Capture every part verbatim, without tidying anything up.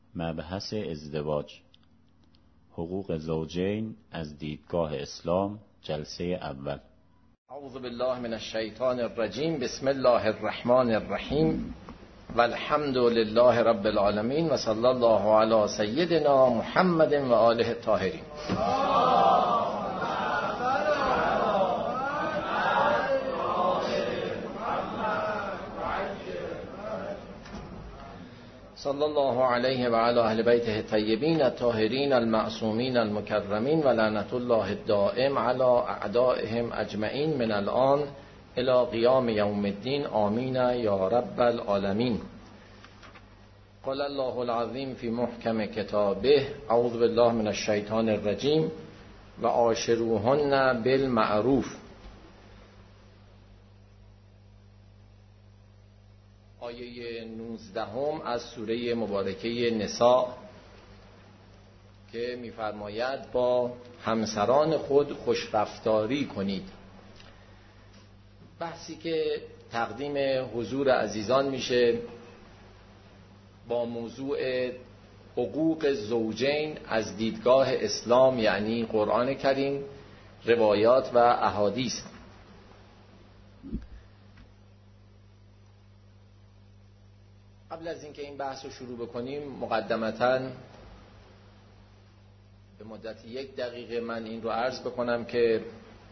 مبحث ازدواج، حقوق زوجین از دیدگاه اسلام، جلسه اول. اعوذ بالله من الشیطان الرجیم. بسم الله الرحمن الرحیم و الحمد لله رب العالمین و صلی الله علی سیدنا محمد و آله الطاهرین. صلی الله علیه و علی اهل بیته الطیبین الطاهرین المعصومین المکرمین و لعنت الله الدائم علی اعدائهم اجمعین من الان الی قیام یوم الدین. آمین یا رب العالمین. قال الله العظیم فی محکم کتابه اعوذ بالله من الشیطان الرجیم و عاشروهن بالمعروف. آیه نوزدهم از سوره مبارکه نساء که می‌فرماید با همسران خود خوشرفتاری کنید. بحثی که تقدیم حضور عزیزان میشه با موضوع حقوق زوجین از دیدگاه اسلام، یعنی قرآن کریم، روایات و احادیث. قبل از اینکه این بحث رو شروع بکنیم مقدمتاً به مدت یک دقیقه من این رو عرض بکنم که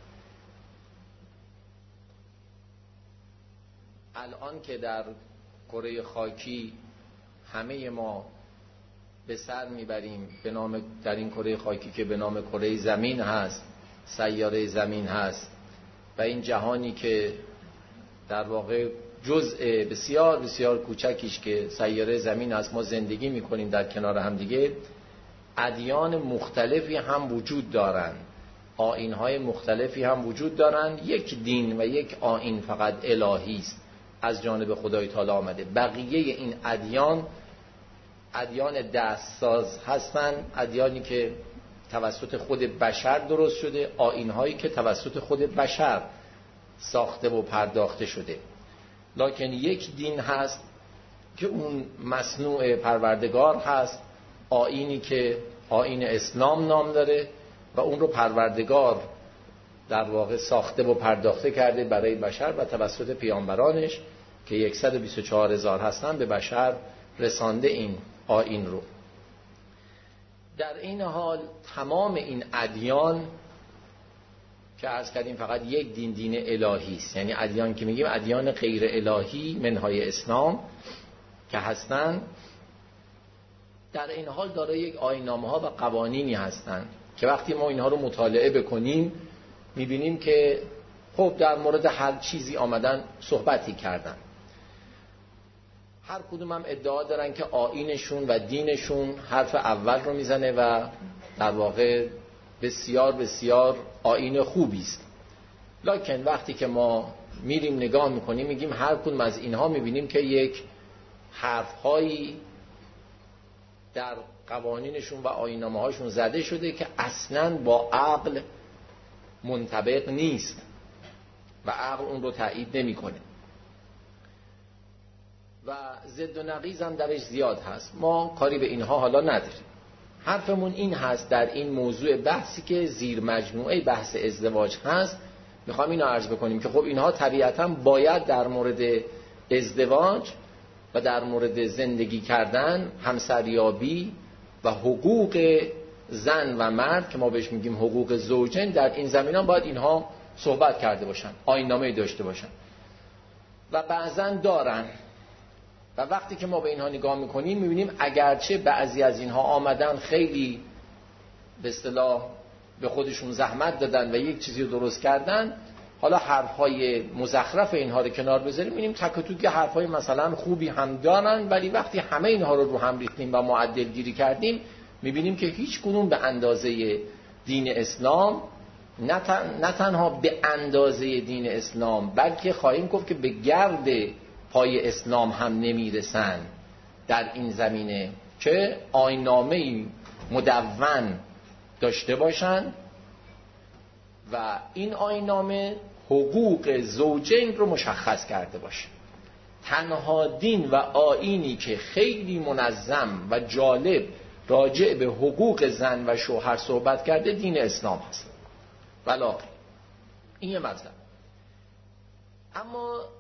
الان که در کره خاکی همه ما به سر میبریم به نام در این کره خاکی که به نام کره زمین هست، سیاره زمین هست و این جهانی که در واقع جزء بسیار بسیار کوچکیش که سیاره زمین است، ما زندگی میکنیم در کنار هم دیگه. ادیان مختلفی هم وجود دارن، آیین‌های مختلفی هم وجود دارن. یک دین و یک آیین فقط الهی است، از جانب خدای تعالی آمده. بقیه این ادیان ادیان دستساز هستن، ادیانی که توسط خود بشر درست شده، آیین‌هایی که توسط خود بشر ساخته و پرداخته شده. لکن یک دین هست که اون مصنوع پروردگار هست، آیینی که آیین اسلام نام داره و اون رو پروردگار در واقع ساخته و پرداخته کرده برای بشر و توسط پیامبرانش که صد و بیست و چهار هزار هستن به بشر رسانده این آیین رو. در این حال تمام این ادیان که عرض کردیم فقط یک دین دین الهی است، یعنی ادیان که میگیم ادیان غیر الهی منهای اسلام که هستن، در این حال دارای یک آیین‌نامه ها و قوانینی هستن که وقتی ما اینها رو مطالعه بکنیم میبینیم که خب در مورد هر چیزی آمدن صحبتی کردن. هر کدوم هم ادعا دارن که آیینشون و دینشون حرف اول رو میزنه و در واقع بسیار بسیار آیین خوبی است. لکن وقتی که ما میریم نگاه میکنیم میگیم هر کدوم از اینها میبینیم که یک حرفهایی در قوانینشون و آیین‌نامه هاشون زده شده که اصلاً با عقل منطبق نیست و عقل اون رو تایید نمیکنه و ضد و نقیض هم درش زیاد هست. ما کاری به اینها حالا نداریم. حرفمون این هست در این موضوع بحثی که زیر مجموعه بحث ازدواج هست، میخوام اینو عرض بکنیم که خب اینها طبیعتاً باید در مورد ازدواج و در مورد زندگی کردن، همسریابی و حقوق زن و مرد که ما بهش میگیم حقوق زوجین، در این زمینان باید اینها صحبت کرده باشن، آیین‌نامه‌ای داشته باشن و بعضاً دارن. و وقتی که ما به اینها نگاه میکنیم میبینیم اگرچه بعضی از اینها آمدن خیلی به اصطلاح به خودشون زحمت دادن و یک چیزی رو درست کردن، حالا حرفهای مزخرف اینها رو کنار بذاریم میبینیم تک و توک حرفهای مثلا خوبی هم دارن، ولی وقتی همه اینها رو رو هم ریختیم و معدل گیری کردیم میبینیم که هیچ کدوم به اندازه دین اسلام، نه, تن، نه تنها به اندازه دین اسلام، بلکه خواهیم گفت که به گرد پای اسلام هم نمیرسن در این زمینه که آیین‌نامه‌ای مدون داشته باشن و این آیین‌نامه حقوق زوجین رو مشخص کرده باشه. تنها دین و آیینی که خیلی منظم و جالب راجع به حقوق زن و شوهر صحبت کرده دین اسلام هست. بلا این یه مطلب. اما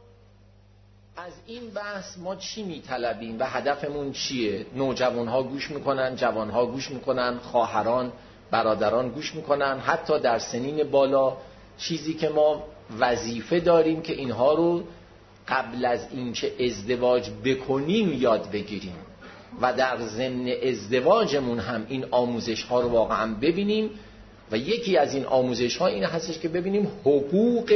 از این بحث ما چی میطلبیم و هدفمون چیه؟ نوجوانها گوش میکنن، جوانها گوش میکنن، خواهران، برادران گوش میکنن، حتی در سنین بالا. چیزی که ما وظیفه داریم که اینها رو قبل از اینکه ازدواج بکنیم یاد بگیریم و در ضمن ازدواجمون هم این آموزش ها رو واقعا ببینیم. و یکی از این آموزش ها این هستش که ببینیم حقوق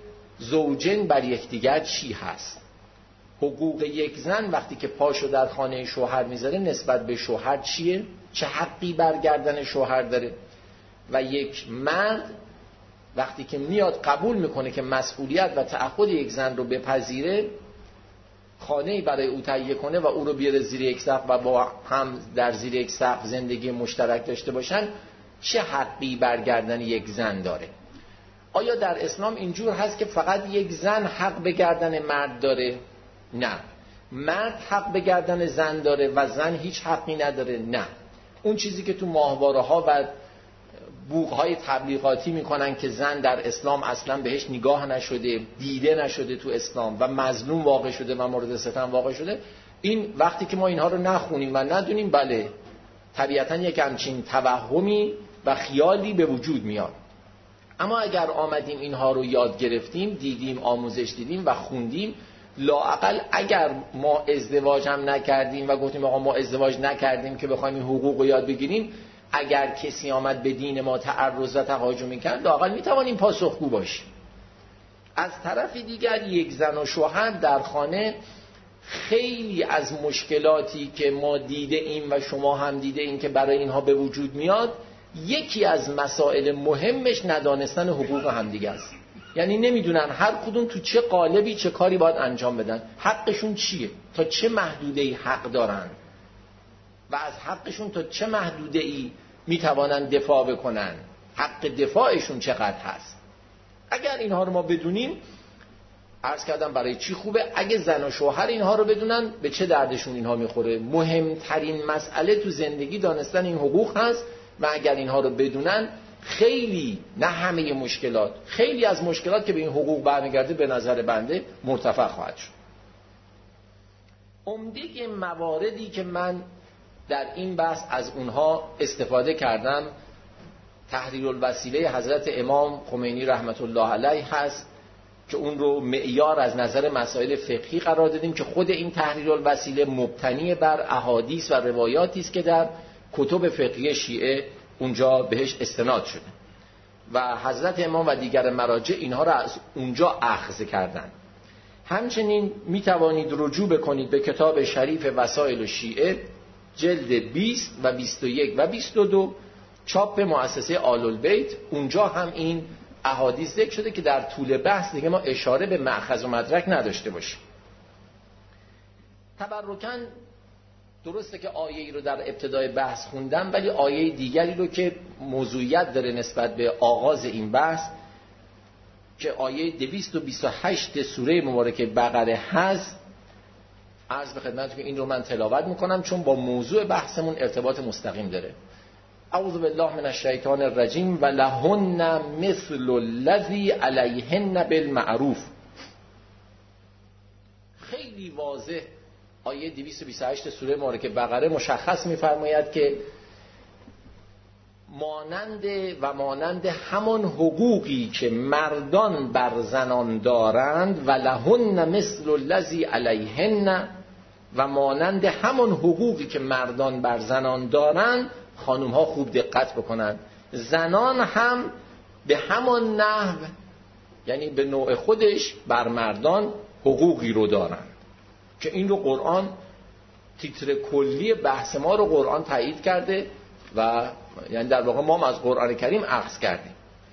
زوجین بر یکدیگر چی هست. حقوق یک زن وقتی که پاشو در خانه شوهر میذاره نسبت به شوهر چیه؟ چه حقی برگردن شوهر داره؟ و یک مرد وقتی که میاد قبول میکنه که مسئولیت و تعهد یک زن رو بپذیره، خانه‌ای برای او تهیه کنه و او رو بیاره زیر یک سقف و با هم در زیر یک سقف زندگی مشترک داشته باشن، چه حقی برگردن یک زن داره؟ آیا در اسلام اینجور هست که فقط یک زن حق به گردن مرد داره؟ نه. مرد حق به گردن زن داره و زن هیچ حقی نداره؟ نه. اون چیزی که تو ماهواره‌ها و بوق‌های تبلیغاتی میکنن که زن در اسلام اصلا بهش نگاه نشده، دیده نشده تو اسلام و مظلوم واقع شده و مورد ستم واقع شده، این وقتی که ما اینها رو نخونیم و ندونیم، بله طبیعتا یک همچین توهمی و خیالی به وجود میاد. اما اگر آمدیم اینها رو یاد گرفتیم، دیدیم، آموزش دیدیم و خوندیم، لااقل اگر ما ازدواج هم نکردیم و گفتیم آقا ما ازدواج نکردیم که بخوایم این حقوق رو یاد بگیریم، اگر کسی آمد به دین ما تعرض و تهاجم می‌کرد، لااقل میتوانیم پاسخگو باشیم. از طرف دیگر یک زن و شوهر در خانه خیلی از مشکلاتی که ما دیده ایم و شما هم دیده ایم که برای اینها به وجود میاد، یکی از مسائل مهمش ندانستن حقوق همدیگه است. یعنی نمیدونن هر کدوم تو چه قالبی چه کاری باید انجام بدن، حقشون چیه، تا چه محدوده‌ای حق دارن و از حقشون تا چه محدوده‌ای میتوانن دفاع بکنن، حق دفاعشون چقدر هست. اگر اینها رو ما بدونیم، عرض کردم برای چی خوبه. اگه زن و شوهر اینها رو بدونن، به چه دردشون اینها میخوره. مهمترین مسئله تو زندگی دانستن این حقوق هست و اگر اینها رو بدونن، خیلی، نه همه مشکلات، خیلی از مشکلات که به این حقوق برمیگرده به نظر بنده مرتفع خواهد شد. عمده مواردی که من در این بحث از اونها استفاده کردم، تحریر الوسیله حضرت امام خمینی رحمت الله علیه هست که اون رو معیار از نظر مسائل فقهی قرار دادیم که خود این تحریر الوسیله مبتنی بر احادیث و روایاتی است که در کتب فقهی شیعه اونجا بهش استناد شده و حضرت امام و دیگر مراجع اینها را از اونجا اخذ کردن. همچنین می توانید رجوع بکنید به کتاب شریف وسائل شیعه جلد بیست و بیست و یک و بیست و دو، چاپ مؤسسه آل البیت. اونجا هم این احادیث ذکر شده که در طول بحث دیگه ما اشاره به مأخذ و مدرک نداشته باشیم. تبرکاً درسته که آیه ای رو در ابتدای بحث خوندم، ولی آیه دیگری رو که موضوعیت داره نسبت به آغاز این بحث، که آیه دویست و بیست و هشت سوره مبارکه بقره هست، عرض به خدمتتون که این رو من تلاوت میکنم چون با موضوع بحثمون ارتباط مستقیم داره. اعوذ بالله من الشیطان الرجیم و لهن مثل الذی علیهن بالمعروف. خیلی واضح آیه دویست و بیست و هشت سوره مبارکه بقره مشخص می‌فرماید که مانند و مانند همان حقوقی که مردان بر زنان دارند، و لهن مثل الذی علیهن، و مانند همان حقوقی که مردان بر زنان دارند، خانم ها خوب دقت بکنند، زنان هم به همان نحو، یعنی به نوع خودش، بر مردان حقوقی رو دارند که این رو قرآن، تیتر کلی بحث ما رو قرآن تایید کرده و یعنی در واقع ما از قرآن کریم اخذ کردیم.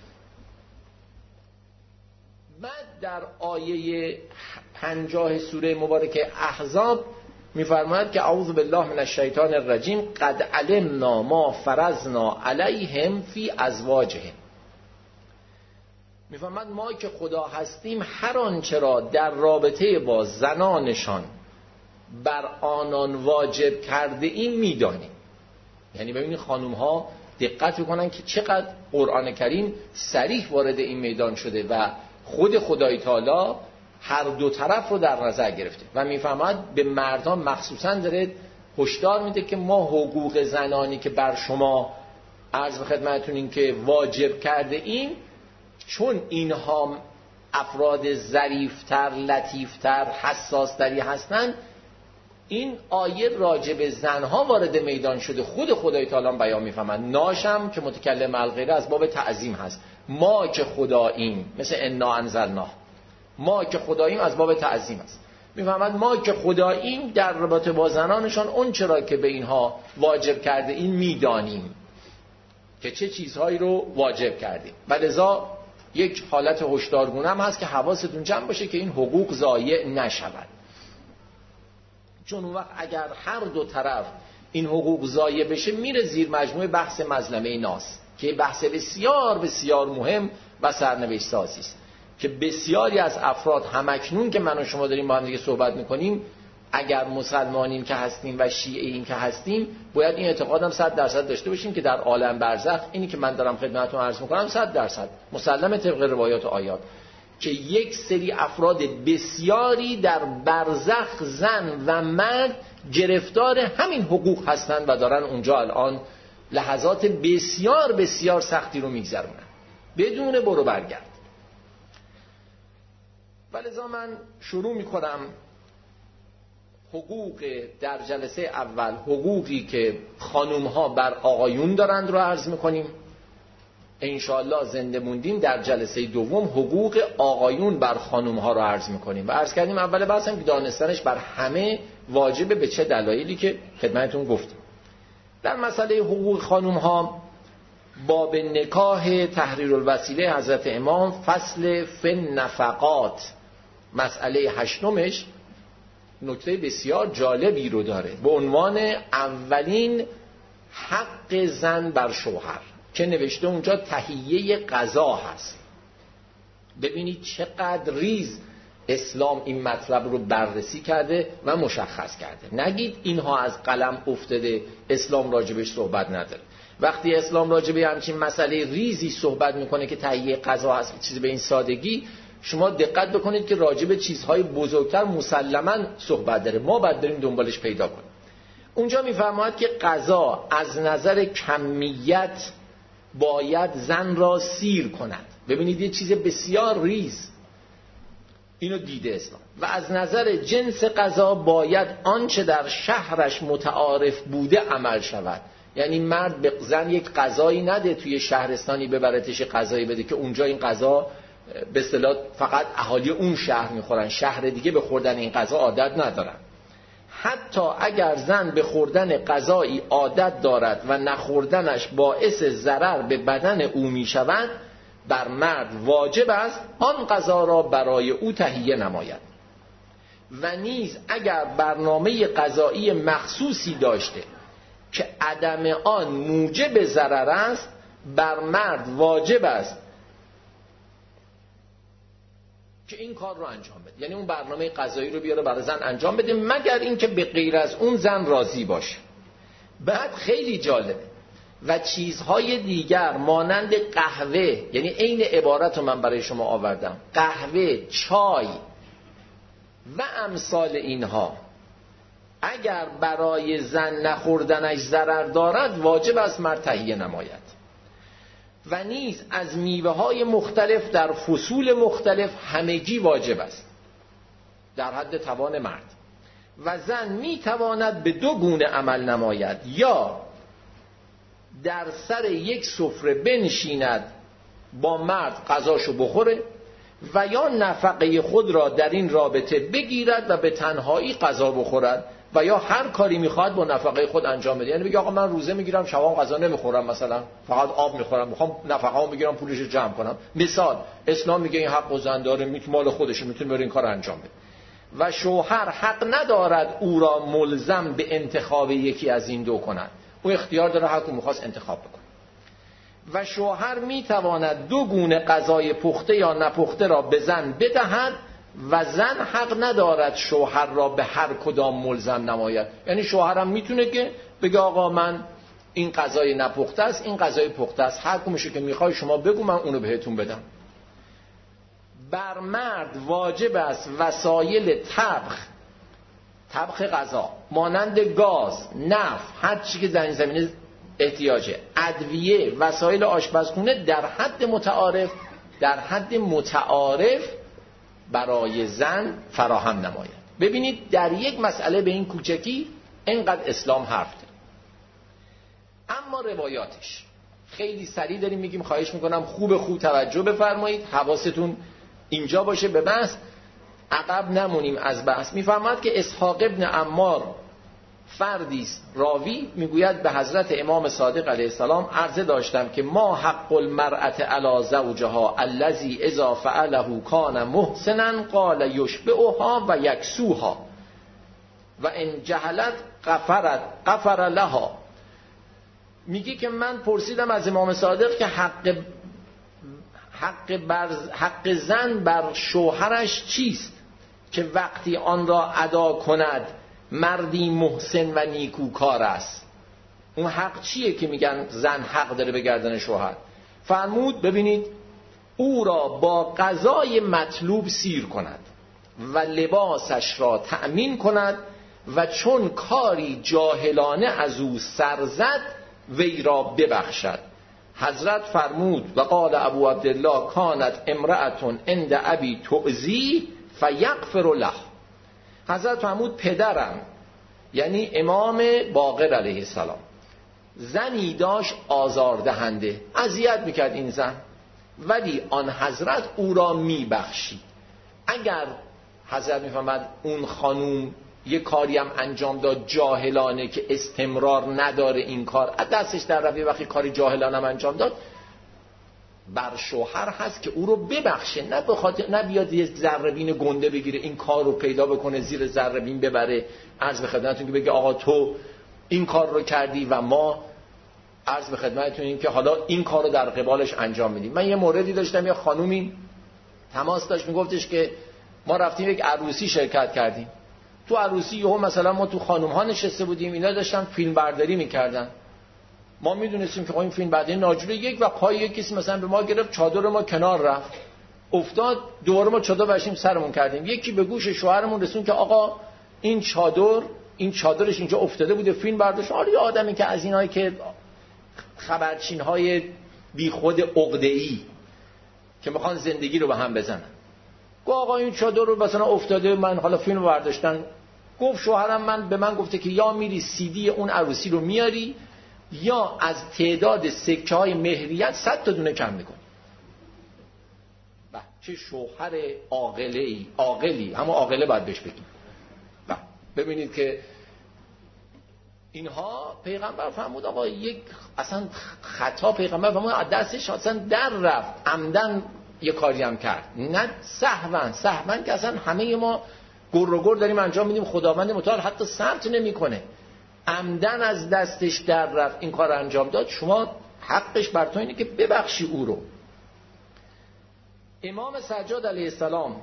بعد در آیه پنجاه سوره مبارکه احزاب میفرماید که اعوذ بالله من الشیطان الرجیم قد علمنا ما فرضنا علیهم فی ازواجهم. میفهمد ما که خدا هستیم هر آنچه را در رابطه با زنانشان بر آنان واجب کرده این میدانیم. یعنی ببینید خانوم ها دقت بکنن که چقدر قرآن کریم صریح وارد این میدان شده و خود خدای تعالی هر دو طرف رو در نظر گرفته و میفهمد به مردان مخصوصا داره هشدار میده که ما حقوق زنانی که بر شما عرض به خدمتتون این که واجب کرده این، چون اینها افراد ظریفتر، لطیفتر، حساستری هستند، این آیه راجع به زنها وارد میدان شده. خود خدای تعالی بیان میفهمد. ناشم که متکلم الغیره از باب تعظیم هست. ما که خداییم، مثل انا انزلنا، ما که خداییم از باب تعظیم است. میفهمد ما که خداییم در رابطه با زنانشان اون چرا که به اینها واجب کرده این میدانیم که چه چیزهایی رو واجب کردیم. و لذا یک حالت هشدارگونه هم هست که حواستون جمع باشه که این حقوق ضایع نشود، چون اون وقت اگر هر دو طرف این حقوق ضایع بشه میره زیر مجموعه بحث مظلمه ناس که بحث بسیار بسیار مهم و سرنوشت سازی است که بسیاری از افراد همکنون که من و شما داریم با هم دیگه صحبت میکنیم، اگر مسلمانیم که هستیم و شیعه‌ایم که هستیم، باید این اعتقادم صد درصد داشته باشیم که در عالم برزخ، اینی که من دارم خدمتتون عرض میکنم صد درصد مسلمه طبق روایات و آیات، که یک سری افراد بسیاری در برزخ زن و مرد گرفتار همین حقوق هستند و دارن اونجا الان لحظات بسیار بسیار سختی رو میگذرونن بدون برو برگرد. ولذا من شروع میکنم حقوق در جلسه اول، حقوقی که خانوم ها بر آقایون دارند رو عرض میکنیم. انشاءالله زنده موندیم در جلسه دوم حقوق آقایون بر خانوم ها رو عرض میکنیم و عرض کردیم اول بحثم که دانستنش بر همه واجبه به چه دلایلی که خدمتتون گفتیم. در مسئله حقوق خانوم ها باب نکاح تحریر الوسیله حضرت امام فصل فن نفقات مسئله هشتمش نکته بسیار جالبی رو داره به عنوان اولین حق زن بر شوهر که نوشته اونجا تهیه غذا هست. ببینید چقدر ریز اسلام این مطلب رو بررسی کرده و مشخص کرده. نگید اینها از قلم افتاده اسلام راجبش صحبت نداره. وقتی اسلام راجبه همچین مسئله ریزی صحبت میکنه که تهیه غذا هست، چیزی به این سادگی، شما دقت بکنید که راجب چیزهای بزرگتر مسلماً صحبت داره، ما باید بریم دنبالش پیدا کنیم. اونجا میفرماید که غذا از نظر کمیت باید زن را سیر کند. ببینید یه چیز بسیار ریز، اینو دیده اسلام. و از نظر جنس غذا باید آنچه در شهرش متعارف بوده عمل شود. یعنی مرد به زن یک غذایی نده توی شهرستانی ببرتش غذایی بده که اونجا این غذا به اصطلاح فقط اهالی اون شهر میخورن، شهر دیگه به خوردن این غذا عادت ندارن. حتی اگر زن به خوردن غذایی عادت دارد و نخوردنش باعث ضرر به بدن او میشود، بر مرد واجب است آن غذا را برای او تهیه نماید. و نیز اگر برنامه غذایی مخصوصی داشته که عدم آن موجب ضرر است، بر مرد واجب است که این کار رو انجام بده. یعنی اون برنامه غذایی رو بیاره برای زن انجام بده، مگر اینکه به غیر از اون زن راضی باشه. بعد خیلی جالبه و چیزهای دیگر مانند قهوه، یعنی عین عبارت رو من برای شما آوردم، قهوه، چای و امثال اینها، اگر برای زن نخوردنش ضرر دارد واجب است مرد تهیه نماید. و نیز از میوه های مختلف در فصول مختلف همگی واجب است در حد توان مرد. و زن می تواند به دو گونه عمل نماید، یا در سر یک سفره بنشیند با مرد غذاشو بخوره، و یا نفقه خود را در این رابطه بگیرد و به تنهایی غذا بخورد، و یا هر کاری میخواد با نفقه خود انجام بده. یعنی بگه آقا من روزه میگیرم شبام غذا نمیخورم، مثلا فقط آب میخورم، میخوام نفقه‌امو بگیرم پولش رو جمع کنم. مثال اسلام میگه این حق و زن داره، میتونه مال خودشه، میتونه بره این کار انجام بده. و شوهر حق ندارد او را ملزم به انتخاب یکی از این دو کند. او اختیار داره، حق میخواست انتخاب بکنه. و شوهر میتواند دو گونه غذای پخته یا نپخته را به زن بدهد و زن حق ندارد شوهر را به هر کدام ملزم نماید. یعنی شوهرم میتونه که بگه آقا من این غذای نپخته است، این غذای پخته است، هر کدومشو که میخوای شما بگو من اونو بهتون بدم. بر مرد واجب است وسایل طبخ طبخ غذا مانند گاز، نفت، هر چیزی که در این زمینه احتیاجه، ادویه، وسایل آشپزخونه در حد متعارف در حد متعارف برای زن فراهم نماید. ببینید در یک مسئله به این کوچکی اینقدر اسلام حرف ده. اما روایاتش خیلی سریع داریم میگیم، خواهش میکنم خوب خوب توجه بفرمایید، حواستون اینجا باشه، به بحث عقب نمونیم از بحث. میفرماد که اسحاق ابن عمار فردی است راوی میگوید به حضرت امام صادق علیه السلام عرضه داشتم که ما حق المرأة علی زوجها الذی اذا فعله کان محسنا قال یشبعها و یکسوها و ان جهلت غفرت غفر لها. میگه که من پرسیدم از امام صادق که حق حق, بر حق زن بر شوهرش چیست که وقتی آن را ادا کند مردی محسن و نیکوکار است. اون حق چیه که میگن زن حق داره به گردن شوهر؟ فرمود ببینید او را با غذای مطلوب سیر کند و لباسش را تأمین کند و چون کاری جاهلانه از او سر زد وی را ببخشد. حضرت فرمود و قال ابو عبدالله کانت امرأتون عند ابی تؤذی فیغفر له. حضرت فرمود پدرم یعنی امام باقر علیه السلام زنی داشت آزاردهنده، اذیت میکرد این زن، ولی آن حضرت او را میبخشید. اگر حضرت میفهمد اون خانوم یه کاری هم انجام داد جاهلانه که استمرار نداره این کار دستش در روی، وقتی کاری جاهلانه هم انجام داد بر شوهر هست که او رو ببخشه، نه بخاطر نه بیاد یه ذره‌بین گنده بگیره این کار رو پیدا بکنه زیر ذره‌بین ببره عرض به خدمتتون که بگه آقا تو این کار رو کردی و ما عرض به خدمتتون این که حالا این کار رو در قبالش انجام میدیم. من یه موردی داشتم، یه خانومی تماس داشت میگفتش که ما رفتیم یک عروسی شرکت کردیم، تو عروسی یهو مثلا ما تو خانم ها نشسته بودیم، اینا داشتن فیلم برداری میکردن، ما میدونستیم که این فیلم برداری ناجوره یک و پای یک کسی مثلا به ما گرفت، چادر ما کنار رفت افتاد، دوباره ما چادر بشیم سرمون کردیم، یکی به گوش شوهرمون رسون که آقا این چادر این چادرش اینجا افتاده بوده فیلم برداشت. حالا یه آدمی که از اینایی که خبرچین های بی خود عقده‌ای که میخوان زندگی رو به هم بزنن، گفت آقا این چادر رو مثلا افتاده من حالا فیلم برداشتن. گفت شوهرم من به من گفته که یا میری سی دی اون عروسی رو میاری یا از تعداد سکه های مهریت صد تا دونه کم میکنی. چه شوهر عاقلی عاقلی همون عاقله باید بهش بگیم. ببینید که اینها پیغمبر فرمود آقا یک اصلا خطا پیغمبر فرمود دستش اصلا در رفت عمدن یه کاری هم کرد، نه سهوا سهوا که اصلا همه ما گر و گر داریم انجام میدیم، خداوند متعال حتی ثبت نمیکنه، عمدن از دستش در رفت این کار انجام داد، شما حقش بر تو اینه که ببخشی او رو. امام سجاد علیه السلام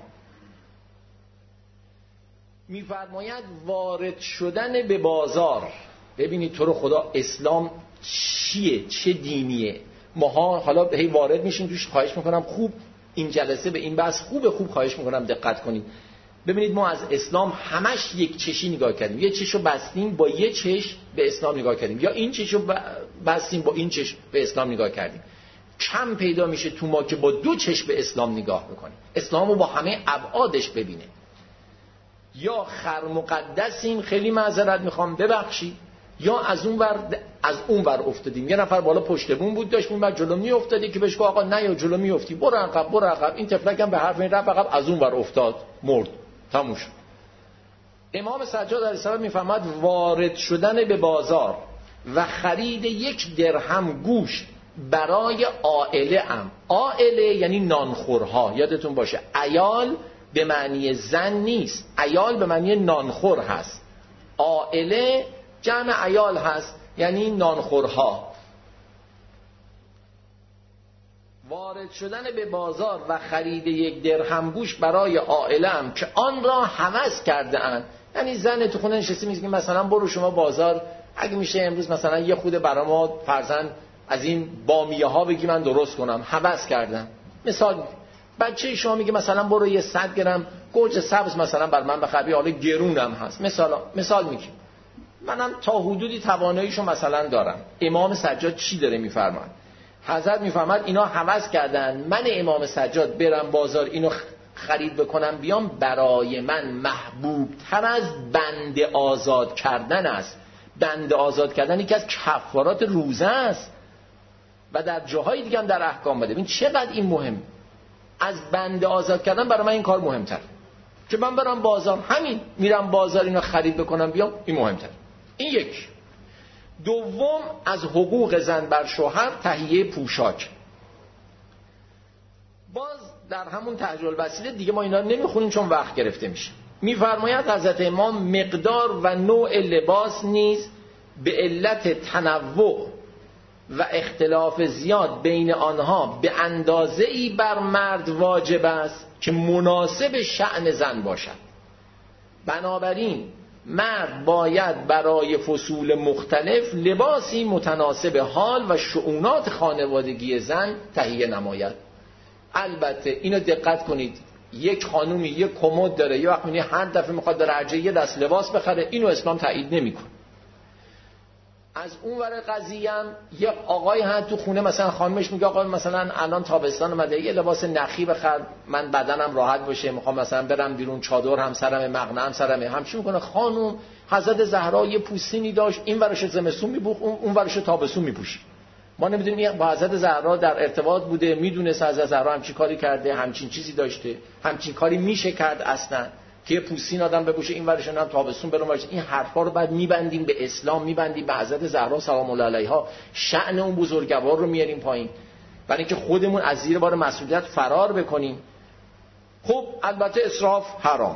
میفرماید وارد شدن به بازار، ببینید تو رو خدا اسلام چیه چه دینیه، ماها حالا هی وارد میشیم توش، خواهش میکنم خوب این جلسه به این بحث خوب خوب خواهش میکنم دقت کنید. ببینید ما از اسلام همش یک چشی نگاه کردیم، یه چشو بستیم با یه چش به اسلام نگاه کردیم، یا این چشو بستیم با این چش به اسلام نگاه کردیم. کم پیدا میشه تو ما که با دو چش به اسلام نگاه بکنیم، اسلامو با همه ابعادش ببینه. یا خر مقدسیم خیلی معذرت میخوام ببخشید، یا از اون ور از اون ور افتادیم، یه نفر بالا پشت بون بود داشت اون ور جلو می افتادی که بهش گفت آقا نه یا جلو می افتی برو عقب برو عقب، این تفلک هم به حرف این رفت عقب، از اون ور افتاد مرد تموم شد. امام سجاد علیه السلام میفرماد وارد شدن به بازار و خرید یک درهم گوشت برای عائله ام، عائله یعنی نانخورها، یادتون باشه عیال به معنی زن نیست، عیال به معنی نانخور هست، عائله جمع عیال هست یعنی نانخورها. وارد شدن به بازار و خرید یک درهم گوشت برای عائله‌ام که آن را هوس کرده اند. یعنی زن تو خونه نشسته میگه مثلا برو شما بازار، اگه میشه امروز مثلا یه خود برای ما فرزند از این بامیه ها بگی من درست کنم، هوس کردم. مثال بچه شما میگه مثلا برو یه صد گرم گوجه سبز مثلا بر من بخری، حالا گرونم هست، مثلا مثال میگیم. منم تا حدودی تواناییشو مثلا دارم. امام سجاد چی داره میفرماد؟ حضرت میفرماد اینا هوس کردن، من امام سجاد برم بازار اینو خرید بکنم بیام، برای من محبوب تر از بند آزاد کردن است. بند آزاد کردن یکی از کفارات روزه است و در جاهای دیگه هم در احکام بده. ببین چقدر این مهم، از بند آزاد کردن برای من این کار مهمتر که من برم بازار، همین میرم بازار اینو خرید بکنم بیام، این مهمتر. این یک. دوم، از حقوق زن بر شوهر تهیه پوشاک. باز در همون تهجر الوسیله دیگه ما اینا رو نمیخونیم چون وقت گرفته میشه. میفرماید حضرت امام مقدار و نوع لباس نیز به علت تنوع و اختلاف زیاد بین آنها به اندازه‌ای بر مرد واجب است که مناسب شأن زن باشد. بنابراین مرد باید برای فصول مختلف لباسی متناسب حال و شؤونات خانوادگی زن تهیه نماید. البته اینو دقت کنید، یک خانومی یک کمد داره، یه وقت می‌بینی هر دفعه میخواد در عرضه یه دست لباس بخره، اینو اسلام تایید نمی‌کنه. از اون ور قضیه هم یه آقای هست تو خونه مثلا خانمش میگه آقا مثلا الان تابستان اومده یه لباس نخی بخر من بدنم راحت باشه، میخوام مثلا برم بیرون، چادر هم سرمه، مقنعه هم سرمه، همچی میکنه. خانم حضرت زهرا یه پوستینی داشت، این ورش زمستون میپوخت، اون ورش تابستون میپوشید. ما نمیدونیم با حضرت زهرا در ارتباط بوده، میدونست حضرت زهرا همچین کاری کرده، همچین چیزی داشته، همچین کاری میشه کرد اصلا که پوستین آدم بپوشه این ورش هم تابستون برون باشه. این حرفا رو بعد میبندیم به اسلام، میبندیم به حضرت زهرا سلام الله علیها، شأن اون بزرگوار رو میاریم پایین برای اینکه خودمون از زیر بار مسئولیت فرار بکنیم. خب البته اسراف حرام.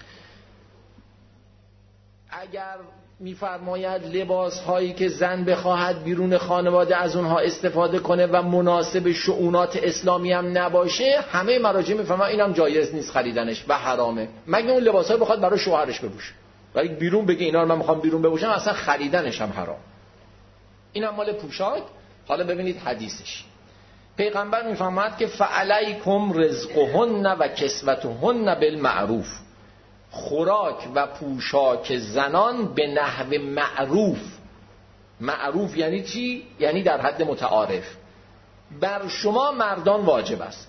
اگر میفرماید لباس هایی که زن بخواهد بیرون خانواده از اونها استفاده کنه و مناسب شؤونات اسلامی هم نباشه، همه مراجع میفرماید اینم جایز نیست خریدنش و حرامه، مگه اون لباس ها بخواد برای شوهرش بپوشه. ولی بیرون بگه اینا رو من میخوام بیرون بپوشم، اصلا خریدنش هم حرام. اینم مال پوشاک. حالا ببینید حدیثش. پیغمبر میفرماید که فعلیکم رزقهن و کسوتهن بالمعروف، خوراک و پوشاک زنان به نحو معروف. معروف یعنی چی؟ یعنی در حد متعارف بر شما مردان واجب است.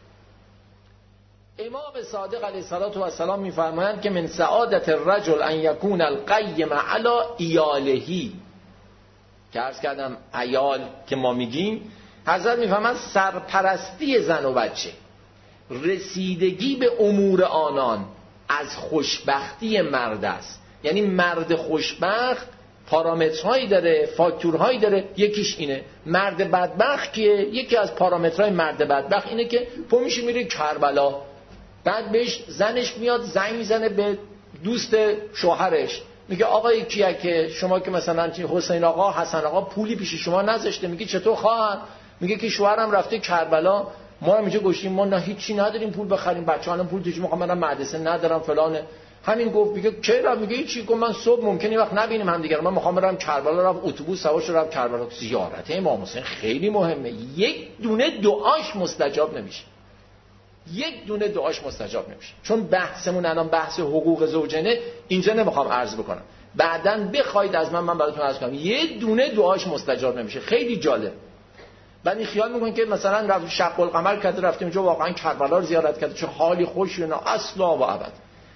امام صادق علیه السلام میفرمایند که من سعادت الرجل ان یکون القیم علی ایالهی، که عرض کردم عیال که ما میگیم، حضرت میفرمایند سرپرستی زن و بچه، رسیدگی به امور آنان از خوشبختی مرد است. یعنی مرد خوشبخت پارامترهایی داره، فاکتورهایی داره، یکیش اینه. مرد بدبخت که یکی از پارامترهای مرد بدبخت اینه که پا میشه میره کربلا، بعد بهش زنش میاد زنگ میزنه به دوست شوهرش، میگه آقای کیه که شما که مثلا حسین آقا حسن آقا پولی پیش شما نذاشته، میگه چطور خواهر؟ میگه که شوهرم رفته کربلا، ما هم اینجا گوشیم ما نه هیچی نداریم پول بخریم، بچه‌ها هم پول توش میخوام برم مدرسه ندارم فلانه. همین گفت میگه چرا؟ میگه هیچی، گفت من صبح ممکنه وقت نبینیم هم دیگه، من میخوام برم کربلا، رفت اتوبوس سوار شد رفت کربلا. زیارت امام حسین خیلی مهمه، یک دونه دعاش مستجاب نمیشه، یک دونه دعاش مستجاب نمیشه. چون بحثمون الان بحث حقوق زوجینه، اینجا نمیخوام عرض بکنم، بعدن بخواید از من من براتون عرض کنم، یک دونه دعاش مستجاب نمیشه. خیلی جالب. بعد این خیال میکنه که مثلا رفت شق القمر کرده رفتیم اونجا واقعا کربلا رو زیارت کرده، چه حالی خوشی، نه اصلا و ابد.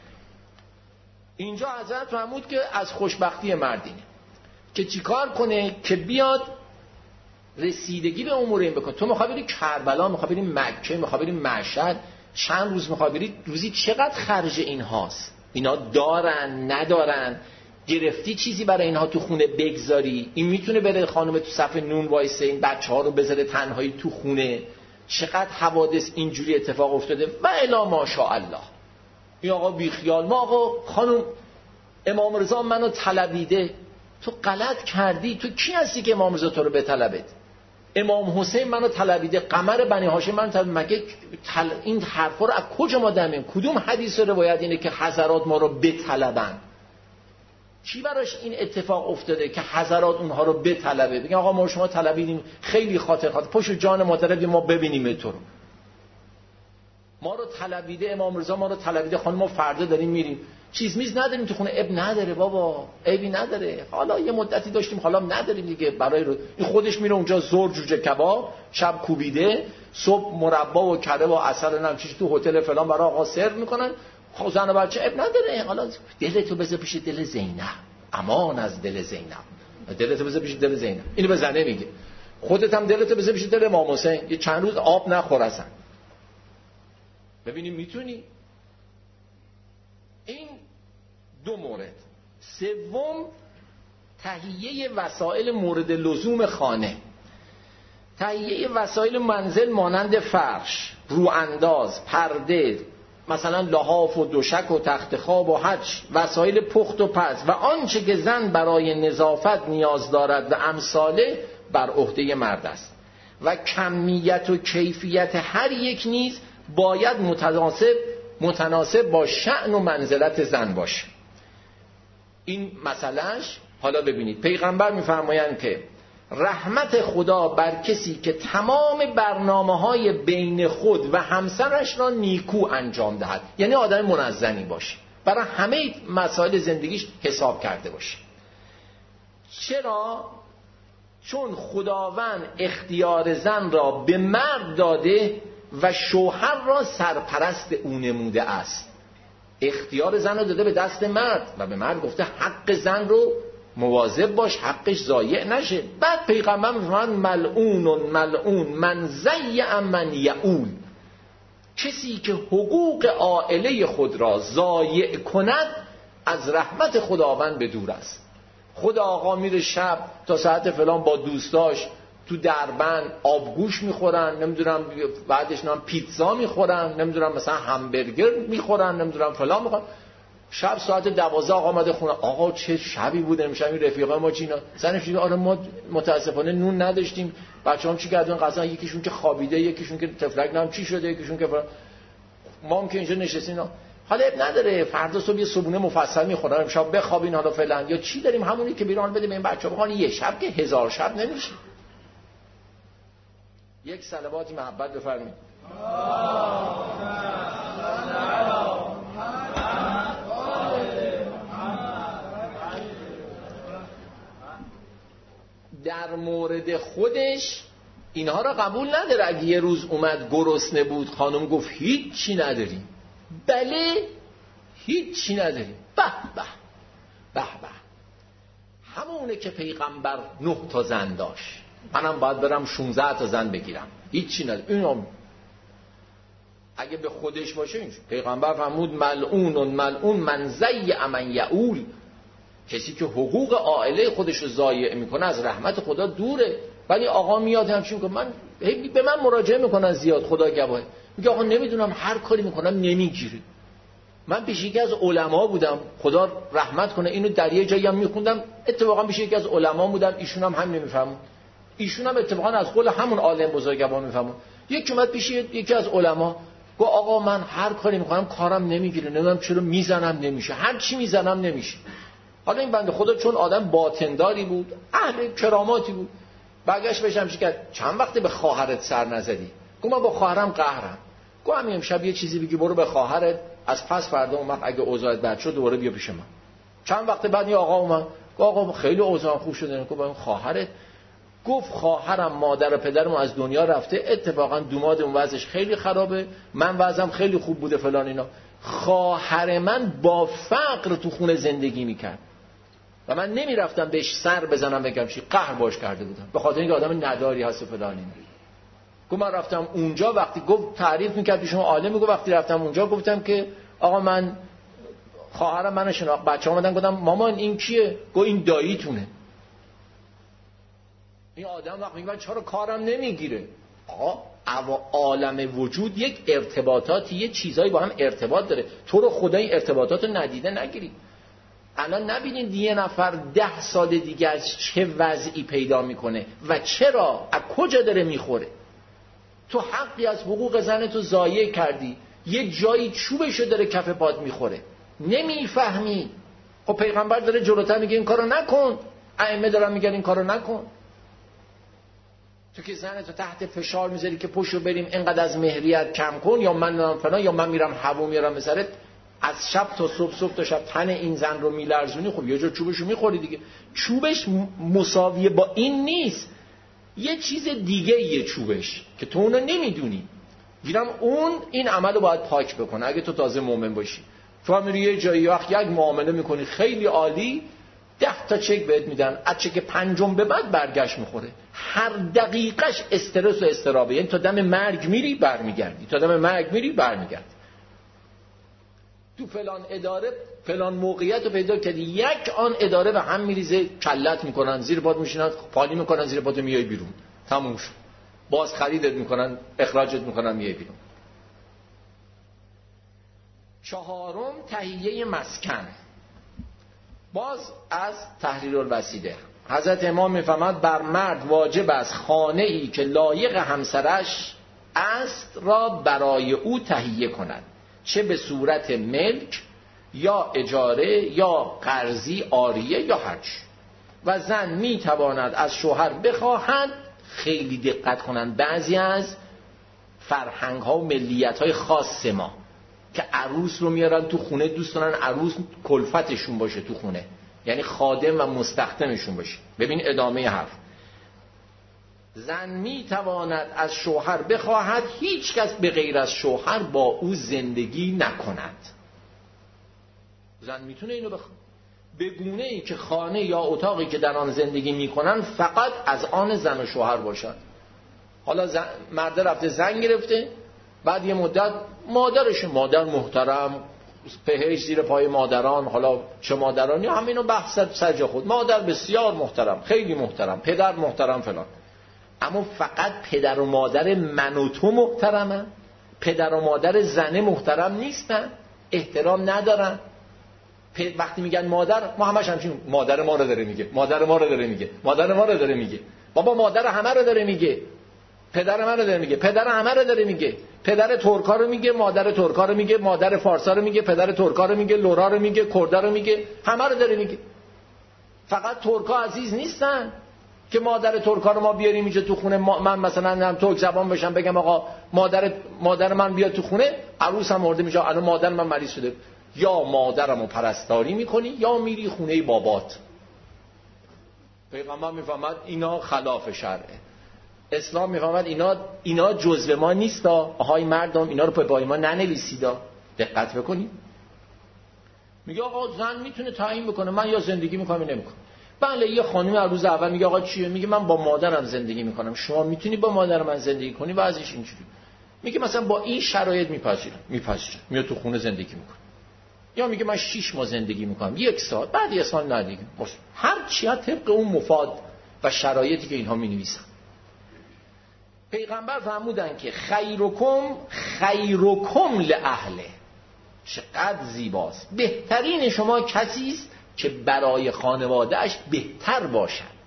اینجا حضرت فرمود که از خوشبختی مردینه که چیکار کنه که بیاد رسیدگی به امور این بکنه. تو میخوای بری کربلا، میخوای بری مکه، میخوای بری مشهد، چند روز میخوای بری، روزی چقدر خرج این هاست؟ اینا دارن ندارن؟ گرفتی چیزی برای اینها تو خونه بگذاری؟ این میتونه بره خانم تو صف نون وایسه این بچه ها رو بذاره تنهایی تو خونه؟ چقدر حوادث اینجوری اتفاق افتاده و الا ماشاءالله. این آقا بی خیال، ما آقا خانم امام رضا منو طلبیده. تو غلط کردی. تو کی هستی که امام رضا تو رو بطلبت؟ امام حسین منو طلبیده، قمر بنی هاشم منو طلبیده. مگه تل... این حرفا رو از کجا ما دمیم؟ کدوم حدیث روایت اینه که حضرات ما رو بطلبن؟ کی براش این اتفاق افتاده که حضرات اونها رو بطلبه؟ بگن آقا ما شما طلبیدیم، خیلی خاطر خاطر پشت جان مادر ما ببینیم تو رو. ما رو طلبیده، امام رضا ما رو طلبیده، خانم ما فردا داریم میریم، چیز میز نداریم تو خونه. اب نداره بابا، عیبی نداره. حالا یه مدتی داشتیم، حالا نداریم دیگه. برای رو این خودش میره اونجا زور جوجه کباب، شب کوبیده، صبح مربا و کره و عسل نم چیز تو هتل فلان برای آقا سرو میکنن. خب زن و بچه اب نداره. حالا دلتو بذار پیش دل زینب، امان از دل زینب، دلتو بذار پیش دل زینب. اینو به زنه میگه. خودت هم دلتو بذار پیش دل امام حسین، یه چند روز آب نخور اصلا. ببینیم میتونی. این دو مورد. سوم، تهیه وسایل مورد لزوم خانه. تهیه وسایل منزل مانند فرش، روانداز، پرده، مثلا لحاف و دوشک و تخت خواب و هرچ وسایل پخت و پز و آنچه که زن برای نظافت نیاز دارد و امثاله بر عهده مرد است و کمیت و کیفیت هر یک نیز باید متناسب متناسب با شأن و منزلت زن باشه. این مسئلهش. حالا ببینید پیغمبر میفرمایند که رحمت خدا بر کسی که تمام برنامه‌های بین خود و همسرش را نیکو انجام دهد، یعنی آدم منظمی باشه، برای همه مسائل زندگیش حساب کرده باشه. چرا؟ چون خداوند اختیار زن را به مرد داده و شوهر را سرپرست او نموده است. اختیار زن رو داده به دست مرد و به مرد گفته حق زن رو مواظب باش، حقش ضایع نشه. بعد پیغمبر میفرماید ملعون ملعون من ضیع من یعول، کسی که حقوق عائله خود را ضایع کند از رحمت خداوند به دور است. خود آقا میره شب تا ساعت فلان با دوستاش تو دربند آبگوش میخورن، نمیدونم بعدش نام پیتزا میخورن، نمیدونم مثلا همبرگر میخورن، نمیدونم فلان میخورن. شب ساعت دوازده آقا اومده خونه، آقا چه شبی بود امشب، این رفیقا ما چینا زنش میگه آره ما متاسفانه نون نداشتیم، بچه‌ام چی کردن قضا، یکیشون که خوابیده، یکیشون که تفلک نام چی شده، یکیشون که فر... ما هم که اینجا نشستیم. حالا اب نداره، فردا صبح یه صبحونه مفصل میخورن، امشب بخوابین حالا فعلا، یا چی داریم همونی که بیرون بده به این بچه‌ها. بخوان یه شب که هزار شب نمیشه. یک صلواتی محبت بفرمایید. در مورد خودش اینها را قبول نداره. اگه یه روز اومد گرسنه بود، خانم گفت هیچ چی نداریم، بله هیچ چی نداریم، به به به به، همونه که پیغمبر نه تا زن داشت، منم باید برم شانزده تا زن بگیرم، هیچ چی نداریم. اینم اگه به خودش باشه اینجور. پیغمبر فرمود ملعون ملعون من ضیع من یعول، کسی که حقوق عائله خودش رو ضایع میکنه از رحمت خدا دوره. ولی آقا میاد همچین میگه، من به من مراجعه میکنن زیاد، خدا گواهه، میگه آقا نمیدونم هر کاری میکنم نمیگیره. من پیش یکی از علما بودم، خدا رحمت کنه، اینو در یه جایی هم میخوندم، اتفاقا پیش یکی از علما بودم، ایشون هم هم نمیفهمون، ایشون هم اتفاقا از قول همون عالم بزرگوار میفهمون. یکی اومد پیش یکی از علما گفت آقا من هر کاری میکنم کارم نمیگیره، نمیدونم چرا میزنم نمیشه، هر چی میزنم نمیشه. حالا این بنده خدا چون آدم باطنداری بود، اهل کراماتی بود، برگشت بهش همچین کرد چند وقته به خواهرت سر نزدی؟ گفت من با خواهرم قهرم. گفت همین امشب یه چیزی بگی برو به خواهرت، از پس فردا اون وقت اگه اوضاعت بد شد دوباره بیا پیش من. چند وقت بعد یه آقا اومد گفت آقا خیلی اوضاع خوب شده. گفت با خواهرت؟ گفت خواهرم مادر و پدرم از دنیا رفته، اتفاقا دوماد اون وضعش خیلی خرابه، من وضعم خیلی خوب بوده فلان اینا. خواهر من با فقر تو خونه زندگی میکرد و من نمیرفتم بهش سر بزنم بگم چی، قهر باش کرده بودم به خاطر اینکه آدم نداری هست و فلان اینا. گفت من رفتم اونجا، وقتی گفت تعریف میکرد پیش اون عالم، میگه وقتی رفتم اونجا گفتم که آقا من خواهرم منو شناخت، بچه‌ها اومدن گفتم مامان این کیه؟ گفت این داییتونه. این آدم وقتی میگه چرا کارم نمیگیره؟ آقا عالم وجود یک ارتباطاتی، یه چیزایی با هم ارتباط داره، تو رو خدای ارتباطاتو ندیده نگیری. الان نبینید یه نفر ده سال دیگه از چه وضعی پیدا میکنه و چرا، از کجا داره میخوره. تو حقی از حقوق زنتو ضایع کردی، یه جایی چوبشو داره کف پات میخوره، نمیفهمی. خب پیغمبر داره جلوتر میگه این کارو نکن، ائمه دارن میگن این کارو نکن. تو که زنتو تحت فشار میذاری که پشو بریم اینقدر از مهریت کم کن، یا من میرم فلان، یا من میرم هوا میارم بسرت، از شب تا صبح، صبح تا شب تن این زن رو میلرزونی، خب یه جا چوبشو میخوری دیگه. چوبش مساویه با این نیست، یه چیز دیگه یه چوبش که تو اونو نمیدونی. گیرم اون این عملو باید پاک بکنه. اگه تو تازه مؤمن باشی، تو میری یه جایی وقت یک معامله میکنی خیلی عالی، ده تا چک بهت میدن، از چک پنجم به بعد برگشت میخوره. هر دقیقش استرس و استرابه، یعنی تا دم مرگ میری برمیگردی، تا دم مرگ میری برمیگردی. تو فلان اداره فلان موقعیت رو پیدا کردی، یک آن اداره به هم میریزه، کلت میکنن، زیر پات میشینن، پالی میکنن زیر پات، میای بیرون، تموم شد. باز خریدت میکنن، اخراجت میکنن، میای بیرون. چهارم تهیه مسکن. باز از تحریر الوسیله حضرت امام میفهمد بر مرد واجب است خانه ای که لایق همسرش است را برای او تهیه کند، چه به صورت ملک یا اجاره یا قرضی، عاریه یا هرچ. و زن میتواند از شوهر بخواهد، خیلی دقت کنند، بعضی از فرهنگ ها و ملیت های خاص ما که عروس رو میارن تو خونه، دوست دارن عروس کلفتشون باشه تو خونه، یعنی خادم و مستخدمشون باشه. ببین ادامه حرف، زن میتواند از شوهر بخواهد هیچ کس به غیر از شوهر با او زندگی نکند. زن میتونه اینو بخواد، به گونه ای که خانه یا اتاقی که در آن زندگی میکنن فقط از آن زن و شوهر باشد. حالا زن... مرد رفته زن گرفته، بعد یه مدت مادرش، مادر محترم، پهش زیر پای مادران، حالا چه مادرانی، همینو بحث سر جا خود، مادر بسیار محترم، خیلی محترم، پدر محترم فلان. اما فقط پدر و مادر من و تو محترمن، پدر و مادر زنه محترم نیستن، احترام ندارن. وقتی میگن مادر، ما همش همچین مادر ما رو داره میگه، مادر ما رو داره میگه، مادر ما رو داره میگه. بابا مادر همه رو داره میگه، پدر من رو داره میگه، پدر همه رو داره میگه، پدر ترکا رو میگه، مادر ترکا رو میگه، مادر فارسا رو میگه، پدر ترکا رو میگه، لورا رو میگه، کردا رو میگه، همه رو داره میگه. فقط ترکا عزیز نیستن که مادر ترکا رو ما بیاریم اینجا تو خونه، ما من مثلا هم ترک زبان بشم بگم آقا مادر مادر من بیاد تو خونه، عروسم مرده میشه، الان مادر من مریض شده، یا مادرمو پرستاری میکنی یا میری خونه بابات. پیغمبر میفهمد اینا خلاف شرعه، اسلام میفهمد اینا اینا جزء ما نیستا. آهای مردم اینا رو پای پای ما ننویسیدا، دقت بکنید. میگه آقا زن میتونه تعیین بکنه من یا زندگی میکنم یا نمیکنم. بله یه خانمی از روز اول میگه آقا چیه؟ میگه من با مادرم زندگی میکنم. شما میتونی با مادر من زندگی کنی؟ بعضیش اینجوری میگه مثلا با این شرایط میپذیرم، میپذیرم، میاد تو خونه زندگی میکنه. یا میگه من شش ماه زندگی میکنم، یک سال، بعد یه سال نه دیگه. هر چی ها طبق اون مفاد و شرایطی که اینها مینویسن. پیغمبر فرمودن که خیرکم خیرکم لاهله، چقدر زیباست، بهترین شما کسی است که برای خانواده‌اش بهتر باشد.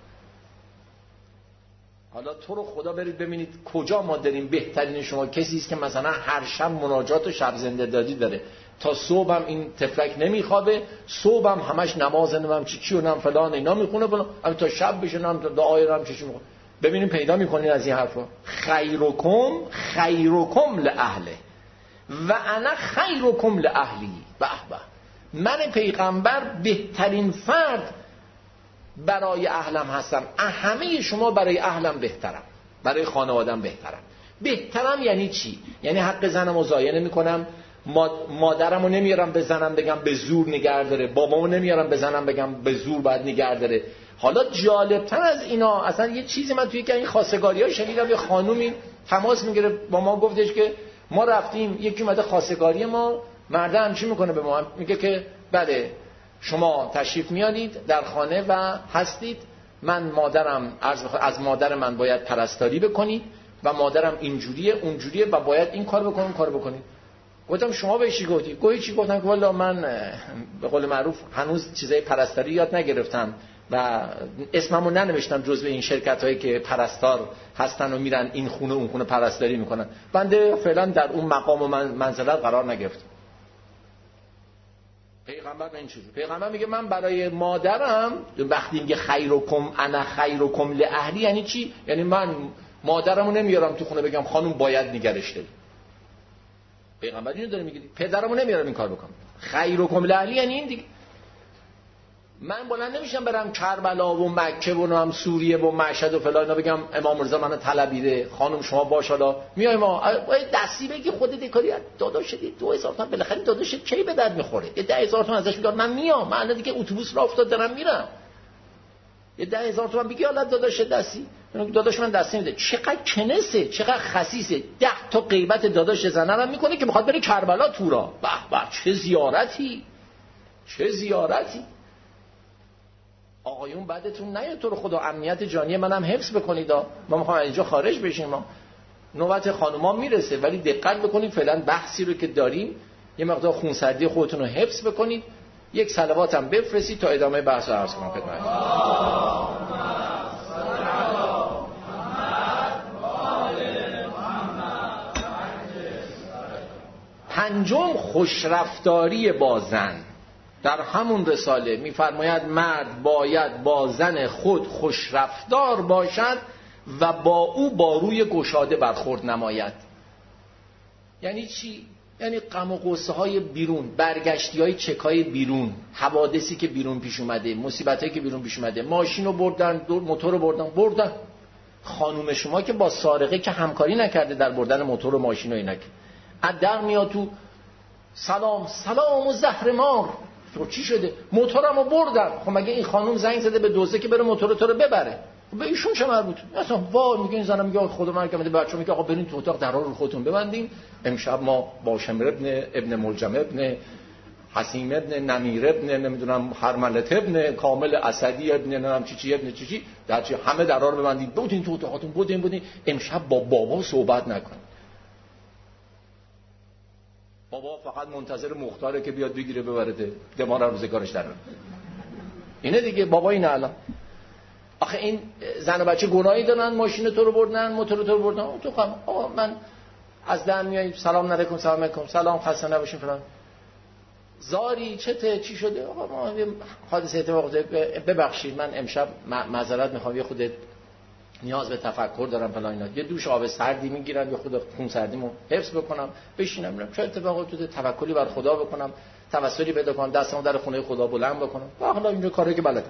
حالا تو رو خدا برید ببینید کجا ما داریم بهترین شما کسی است که مثلا هر شب مناجات و شب زنده دادی داره، تا صبحم این تفلک نمیخوابه، صبحم همش نماز نمام چی چی و نم فلان اینا میخونه فلان، اما تا شب بشه نم دعای رم چی چی میخونه. ببینیم پیدا میکنین از این حرفا. خیرکم خیرکم لاهله و انا خیرکم لاهلی. به به، من پیغمبر بهترین فرد برای اهلم هستم، همه شما برای اهلم بهترم، برای خانوادم بهترم. بهترم یعنی چی؟ یعنی حق زنم رو ضایع نمی‌کنم، مادرمو نمیارم بزنم بگم به زور نگه داره، بابامو نمیارم بزنم بگم به زور باید نگه داره. حالا جالبتر از اینا اصلا یه چیزی من توی که این خواستگاری‌ها شنیدم، یه خانومی تماس میگیره با ما، گفتش که ما رفتیم یکی اومده خواستگاری ما، مرده همچی میکنه به ما، میگه که بله شما تشریف میارید در خانه و هستید، من مادرم از مادر من باید پرستاری بکنید و مادرم اینجوریه اونجوریه و باید این کار بکنید اون کار بکنید. گفتم شما به چی گفتی؟ گویی چی گفتم که والا من به قول معروف هنوز چیزای پرستاری یاد نگرفتم و اسممو ننوشتم جزو این شرکت هایی که پرستار هستن و میرن این خونه اون خونه پرستاری میکنن. بنده فعلا در اون مقام و منزلت قرار نگرفتم. پیغمبر به این چیزی پیغمبر میگه من برای مادرم وقتی میگه خیرکم انا خیرکم لاهلی یعنی چی؟ یعنی من مادرمو نمیارم تو خونه بگم خانم باید نگرش داری. پیغمبر اینو داره میگه پدرمو نمیارم این کار بکنم. خیرکم لاهلی یعنی این دیگه. من بلند نمیشم برم کربلا و مکه و هم سوریه و مشهد و فلان اینا بگم امام رضا منو طلبیده خانم شما باش حالا میای ما دستی بگی خودت کاری داداش دی دو هزار تومان بالاخره داداش کی به درد میخوره یه ده هزار تومان ازش میگم من میام من دیگه اتوبوس را افتاد دارم میرم یه ده هزار تومان بگی حالا داداش دستی داداش من دستی میده چقدر کنسه چقدر خسیسه ده تا غیبت داداش زنرم میکنه که میخواد بره کربلا تورا به به چه زیارتی چه زیارتی آقایون بعدتون نیاد تو رو خدا امنیت جانی منم حفظ بکنید ما میخوام اینجا خارج بشیم ما نوبت خانوما میرسه ولی دقت بکنید فعلا بحثی رو که داریم یه مقدار خونسردی خودتون رو حفظ بکنید یک صلوات هم بفرستید تا ادامه بحث رو عرض کنم خدمتتون. پنجم خوشرفتاری با زن. در همون رساله میفرماید مرد باید با زن خود خوشرفتار باشد و با او با روی گشاده برخورد نماید. یعنی چی؟ یعنی غم و غصه های بیرون، برگشتی های چکای بیرون، حوادثی که بیرون پیش اومده، مصیبت هایی که بیرون پیش اومده، ماشین رو بردن، موتور رو بردن بردن خانوم شما که با سارقه که همکاری نکرده در بردن موتور و ماشین و اینا که در میاد تو سلام سلام و زهر مار تو چی شده؟ موتورمو بردن. خب مگه این خانم زنگ زده به دوزه که بره موتور تو رو ببره؟ به ایشون چه مربوطه؟ مثلا وا میگه این زنم میگه خدا من که بچه‌ها میگه آقا برین تو اتاق درا رو خودتون ببندین امشب ما با شمر ابن ابن ملجم ابن حسیم ابن نمیر ابن نمیدونم هرملت ابن کامل اسدی ابن نمیدونم چی چی ابن چی چی در چی همه درا رو ببندین بودین تو اتاقاتون بودین بودین امشب با بابا صحبت نکنید. بابا فقط منتظر مختاره که بیاد بگیره ببرده دمار روزگارش در اینه دیگه. بابا اینه الان آخه این زن و بچه گناهی دارن ماشین تو رو بردن موتور تو رو بردن تو خم آقا من از دهن میای سلام علیکم سلام علیکم سلام خسته نباشین فلان زاری چته چی شده آقا ما حادثه اتفاق افتاده ببخشید من امشب معذرت میخوام یه خودت نیاز به تفکر دارم فلان اینا یه دوش آب سردی میگیرم یه خود خون سردیمو حفظ بکنم بشینم میرم چه اتفاقی افتاده توکلی بر خدا بکنم توسلی پیدا کنم دستمو در خونه خدا بلند بکنم والا اینجا کاری که بلدم.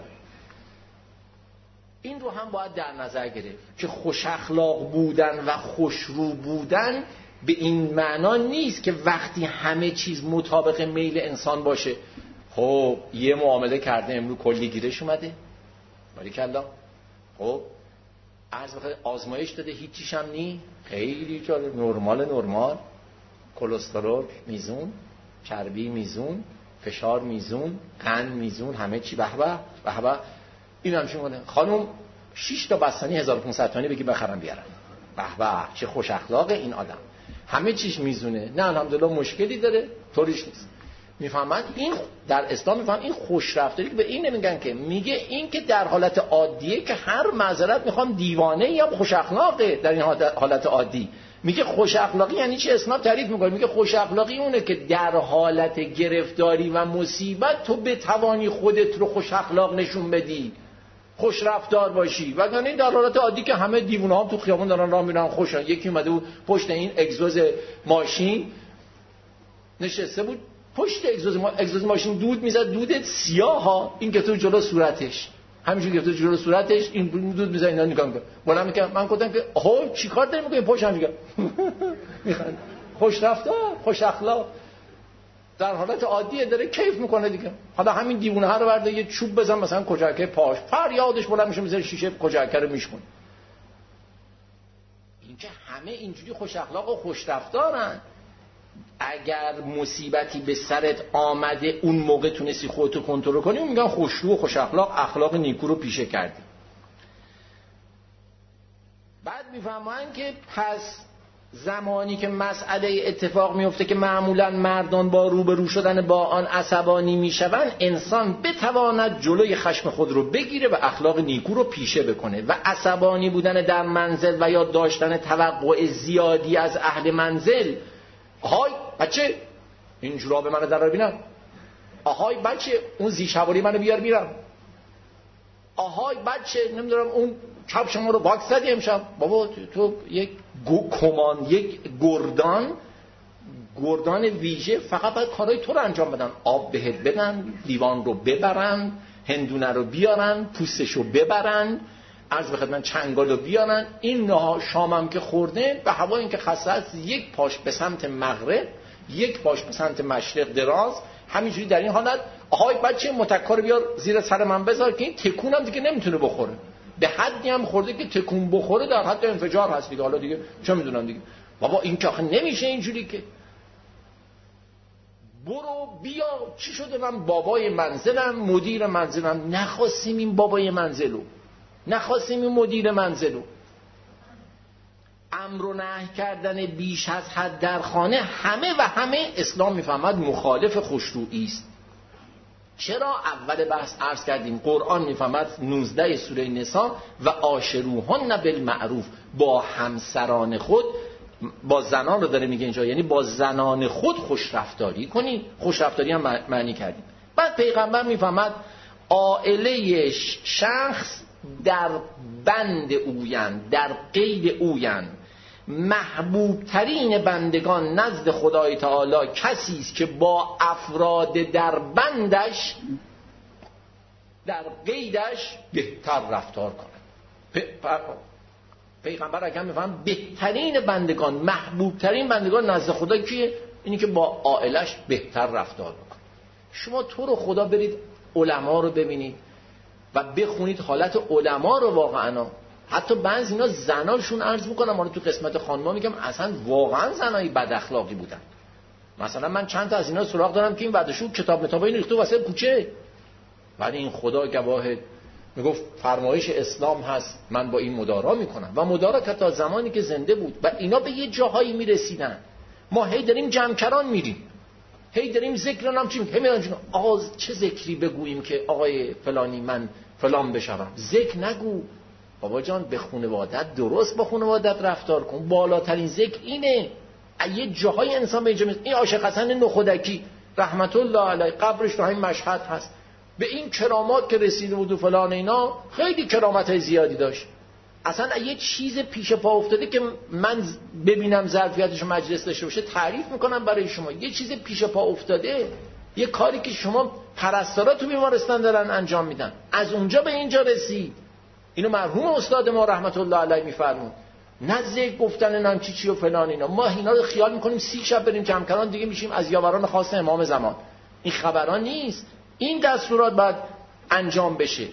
این رو هم باید در نظر گرفت که خوش اخلاق بودن و خوشرو بودن به این معنا نیست که وقتی همه چیز مطابق میل انسان باشه. خب یه معامله کرده امروز کلی گیرش اومده باریکلا خب عرض بخواه آزمایش داده هیچیش هم نی خیلی جالب نرمال نرمال کلسترول میزون چربی میزون فشار میزون قند میزون همه چی به به به به این هم چی مونه خانم شش تا بستنی هزار و پانصد تومانی بگی بخرم بیارم به به چه خوش اخلاقه این آدم همه چیش میزونه نه الحمدلله مشکلی داره طوریش نیست. میفهمن این در اسلام میفهمن این خوشرفتاری که به این نمیگن که میگه این که در حالت عادیه که هر معذرت میخوام دیوانه یا خوش اخلاقه در این حالت عادی میگه خوش اخلاقی یعنی چی اسلام تعریف میکنه میگه خوش اخلاقی اونه که در حالت گرفتاری و مصیبت تو بتوانی خودت رو خوش اخلاق نشون بدی خوش رفتار باشی وگرنه این در حالت عادی که همه دیوونه ها تو خیابون دارن راه میرن خوشن یکی اومده بود پشت این اگزوز ماشین نشسته بود پشت اگزوز, ما... اگزوز ماشین دود میزد دود سیاه ها این گرفته جلو صورتش همینجوری گرفته جلو صورتش این دود میزد اینا نگاه میکنه بالا میگم من گفتم که آها چیکار داری میکنی پشت هم میگم میخواد خوش رفتار خوش اخلاق در حالت عادیه داره کیف میکنه دیگه. حالا همین دیوونه ها رو برده یه چوب بزن مثلا کجاکه پاش فریادش بلند میشه میذاره شیشه کجاکه رو میشکن. اینکه همه اینجوری خوش اخلاق و خوش رفتارن. اگر مصیبتی به سرت آمده اون موقع تونستی خودتو کنترل کنی میگن خوشرو و خوش اخلاق اخلاق نیکو رو پیشه کردی. بعد میفهمن که پس زمانی که مسئله اتفاق میفته که معمولا مردان با روبرو شدن با آن عصبانی میشوند، انسان بتواند جلوی خشم خود رو بگیره و اخلاق نیکو رو پیشه بکنه. و عصبانی بودن در منزل و یا داشتن توقع زیادی از اهل منزل، آهای بچه این جوراب منو در ببینم، آهای بچه اون زیش حوالی منو بیار میرم، آهای بچه نمیدونم اون کفش ما رو واکس زدی امشب. بابا تو, تو یک گو کمان، یک گردان گردان ویژه فقط باید کارهای تو رو انجام بدن. آب بهت بدن، لیوان رو ببرن، هندونه رو بیارن، پوستش رو ببرن، عرض به خدمت چنگال رو بیارن. این شامم که خورده به هوا این که خسته است، یک پاش به سمت مغرب، یک پاش به سمت مشرق دراز، همینجوری در این حالت. آهای بچه متکا رو بیار زیر سر من بذار که این تکونم دیگه نمیتونه بخوره. به حدی هم خورده که تکون بخوره در حد انفجار هست دیگه. حالا دیگه چه میدونم دیگه. بابا این که آخه نمیشه اینجوری که. برو بیا چی شده من بابای منزلم، مدیر منزلم. نخواستیم این بابای منزلو، نخواستیم این مدیر منزلو. امر و نهی کردن بیش از حد در خانه همه و همه اسلام میفهمد مخالف خوشرویی است. چرا؟ اول بحث عرض کردیم قرآن میفهمد نوزده سوره نساء و عاشروهن بالمعروف، با همسران خود، با زنان رو داره میگه اینجا، یعنی با زنان خود خوش رفتاری کنید. خوش رفتاری هم معنی کردیم. بعد پیغمبر میفهمد عائله شخص در بند اویند، در قید اویند. محبوب ترین بندگان نزد خدای تعالی کسی است که با افراد در بندش، در قیدش بهتر رفتار کنه. پیغمبر اگر میفهم بهترین بندگان، محبوب ترین بندگان نزد خدا کیه؟ اینی که با عائلش بهتر رفتار بکنه. شما تو رو خدا برید علما رو ببینید و بخونید حالت علما رو. واقعا حتی بعضی اینا زناشون عرض میکنم، ما تو قسمت خانما میگم اصلا واقعا زنای بد اخلاقی بودن. مثلا من چند تا از اینا سراغ دارم که این بعدشون کتاب متابا این ریخته واسه کوچه، ولی این خدا گواهه میگفت فرمایش اسلام هست، من با این مدارا میکنم. و مدارا که تا زمانی که زنده بود و اینا به یه جاهایی میرسیدن. ما هی داریم جمعکران میریم، هی داریم ذکر نام چی میگیم، هی میگیم آقا چه ذکری بگوییم که آقای فلانی من فلان بشم. ذکر نگو بابا جان، به خانوادت درست با خانوادت رفتار کن. بالاترین ذکر اینه. یه جاهای انسان به اینجا میرسه. این عاشق حسن نخودکی رحمت الله علیه قبرش تو همین مشهد هست، به این کرامات که رسیده بود و فلان اینا، خیلی کرامت زیادی داشت. اصلا یه چیز پیش پا افتاده که من ببینم ظرفیتش مجلس داشته باشه تعریف میکنم برای شما. یه چیز پیش پا افتاده، یه کاری که شما پرستارا تو بیمارستان دارن انجام میدن، از اونجا به اینجا رسید. اینو مرحوم استاد ما رحمت الله علیه میفرمون. نه ذکر گفتن نام چی چی و فلان اینا. ما اینا رو خیال میکنیم سی شب بریم جمع‌کران دیگه میشیم از یاوران خاص امام زمان. این خبران نیست. این دستورات باید انجام بشه.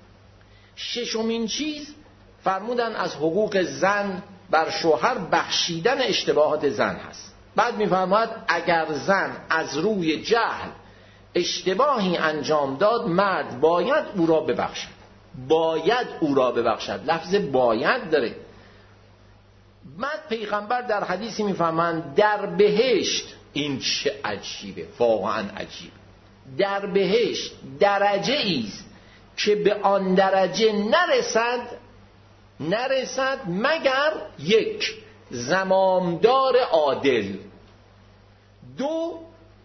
ششمین چیز فرمودن از حقوق زن بر شوهر بخشیدن اشتباهات زن هست. بعد میفرماید اگر زن از روی جهل اشتباهی انجام داد، مرد باید او را ببخشد. باید او را ببخشد. لفظ باید داره. بعد پیغمبر در حدیثی میفرماند در بهشت، این چه عجیبه، واقعا عجیب، در بهشت درجه ایست که به آن درجه نرسد نرسد مگر یک، زمامدار عادل، دو،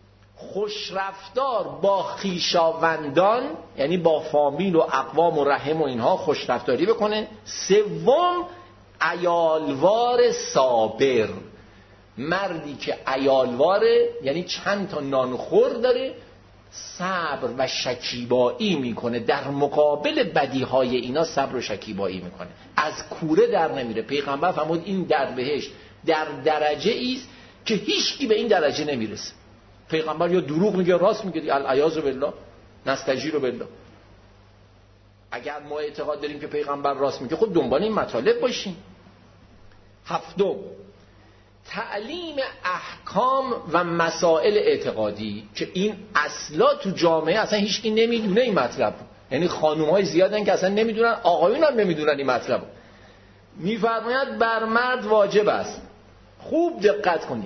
خوشرفتار با خیشاوندان، یعنی با فامیل و اقوام و رحم و اینها خوشرفتاری بکنه، سوم، عیالوار صابر، مردی که عیالواره یعنی چند تا نانخور داره، صبر و شکیبایی میکنه، در مقابل بدیهای اینا صبر و شکیبایی میکنه، از کوره در نمیره. پیغمبر فرمود این در بهشت در درجه ایست که هیچکی به این درجه نمیرسه. پیغمبر یا دروغ میگه راست میگه، العیاذ بالله، نستجیر بالله. اگر ما اعتقاد داریم که پیغمبر راست میگه، خود دنبال این مطالب باشیم. هفتم، تعلیم احکام و مسائل اعتقادی، که این اصلا تو جامعه اصلا هیچکی نمیدونه این مطلب. یعنی خانوم‌های زیادن که اصلا نمیدونن، آقایون هم نمیدونن این مطلب. میفرماید بر مرد واجب است خوب دقت کنید،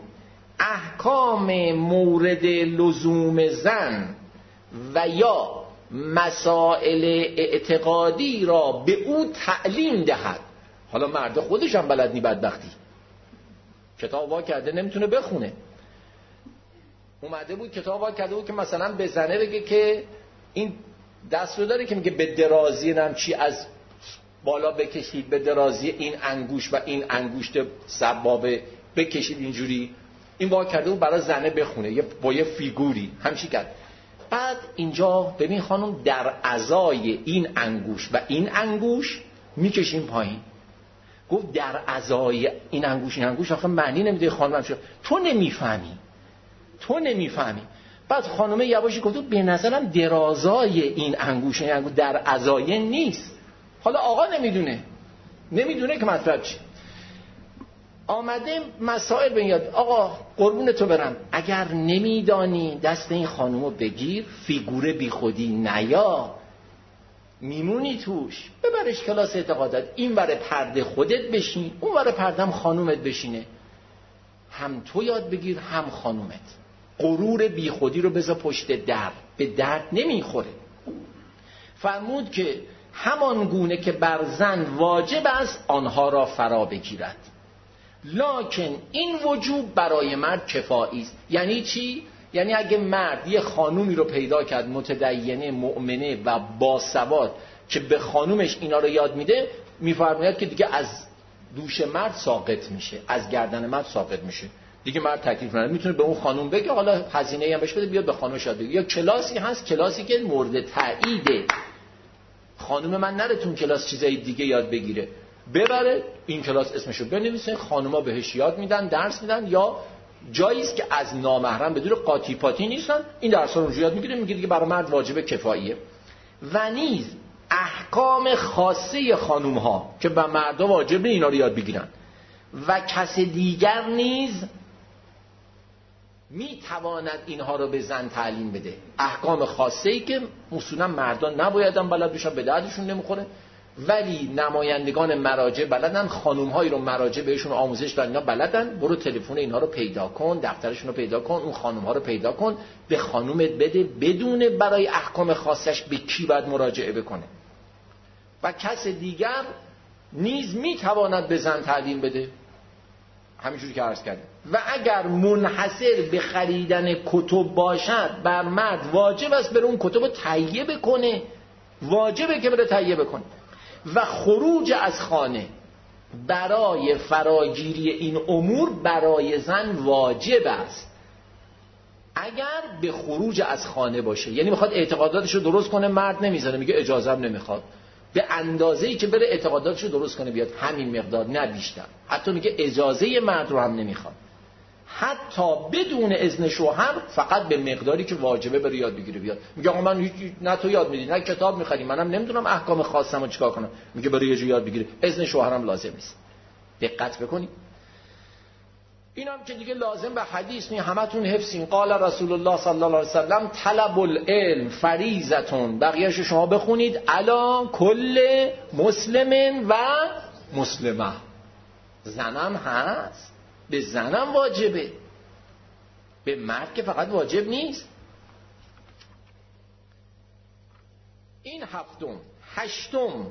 احکام مورد لزوم زن و یا مسائل اعتقادی را به او تعلیم دهد. حالا مرد خودش هم بلد نی، بدبختی کتاب وا کرده نمیتونه بخونه، اومده بود کتاب وا کرده بود که مثلا به زنه بگه که این دست رو داره که میگه به درازی نم چی از بالا بکشید، به درازی این انگوش و این انگشت سبابه بکشید اینجوری. این وا کرده بود برای زنه بخونه یه با یه فیگوری همچی کرد. بعد اینجا ببین خانم، در ازای این انگوش و این انگوش میکشیم پایین. گفت در ازای این انگوش این انگوش آخه معنی نمیده خانم، شد تو نمیفهمی تو نمیفهمی. بعد خانم یواشی گفت به نظرم درازای این انگوش این انگوش در ازای نیست. حالا آقا نمیدونه نمیدونه که مطلب چی. آمده مسائل به یاد. آقا قربون تو برم، اگر نمیدانی دست این خانومو بگیر، فیگوره بی خودی نیا، میمونی توش، ببرش کلاس اعتقادات، این ور پرده خودت بشین، اون ور پرده هم خانومت بشینه، هم تو یاد بگیر هم خانومت. غرور بی خودی رو بذار پشت در، به درد نمیخوره. فرمود که همان گونه که بر زن واجب است آنها را فرا بگیرد، لکن این وجوب برای مرد کفایی است. یعنی چی؟ یعنی اگه مرد یه خانومی رو پیدا کرد متدینه مؤمنه و باسواد که به خانومش اینا رو یاد میده، میفرماید که دیگه از دوش مرد ساقط میشه، از گردن مرد ساقط میشه، دیگه مرد تکلیف نداره، میتونه به اون خانوم بگه حالا هزینه‌ای هم بهش بده بیاد به خانومش یاد بگه. یا کلاسی هست، کلاسی که مورد تاییده، خانوم من نره تو کلاس چیزای دیگه یاد بگیره، ببره این کلاس اسمشو بنویسه، خانوما بهش یاد میدن، درس میدن. یا جایی است که از نامحرم بدون قاطی پاتی نیستن، این درس‌ها رو یاد میگیره، میگه دیگه برای مرد واجب کفاییه. و نیز احکام خاصه خانوم‌ها که به مردا واجبه اینا رو یاد بگیرن، و کس دیگر نیز میتواند اینها رو به زن تعلیم بده. احکام خاصه‌ای که اصولا مردان نبایدن بلد بشن، به دردشون نمیخوره، ولی نمایندگان مراجع بلدن، خانوم‌هایی رو مراجع بهشون آموزش دادن اینا بلدن. برو تلفن اینها رو پیدا کن، دفترشون رو پیدا کن، اون خانوم‌ها رو پیدا کن، به خانومت بده، بدونه برای احکام خاصش به کی باید مراجعه بکنه. و کس دیگر نیز میتواند به زن تعلیم بده، همینجوری که عرض کردم. و اگر منحصر به خریدن کتب باشد، بر مرد واجب است بره اون کتب رو تهیه بکنه، واجبه که بره تهیه بکنه. و خروج از خانه برای فراگیری این امور برای زن واجب است، اگر به خروج از خانه باشه. یعنی میخواد اعتقاداتشو درست کنه، مرد نمیذاره، میگه اجازه نمیخواد، به اندازه‌ای که بره اعتقاداتشو درست کنه بیاد، همین مقدار نه بیشتر. حتی میگه اجازه مرد رو هم نمیخواد، حتی بدون اذن شوهر، فقط به مقداری که واجبه بره یاد بگیره بیاد. میگه آقا من نه تو یاد میدی نه کتاب میخریم، منم نمیدونم احکام خاصمو چیکار کنم. میگه برای یه جا یاد بگیره، اذن شوهرم لازم نیست. دقت بکنید. اینم که دیگه لازم به حدیث نی، همتون حفظین. قال رسول الله صلی الله علیه و سلم طلب العلم فریضتون، بقیه‌اش شما بخونید، علی کل مسلم و مسلمه. زنم هست، به زنم واجبه، به مرد که فقط واجب نیست. این هفتم. هشتم،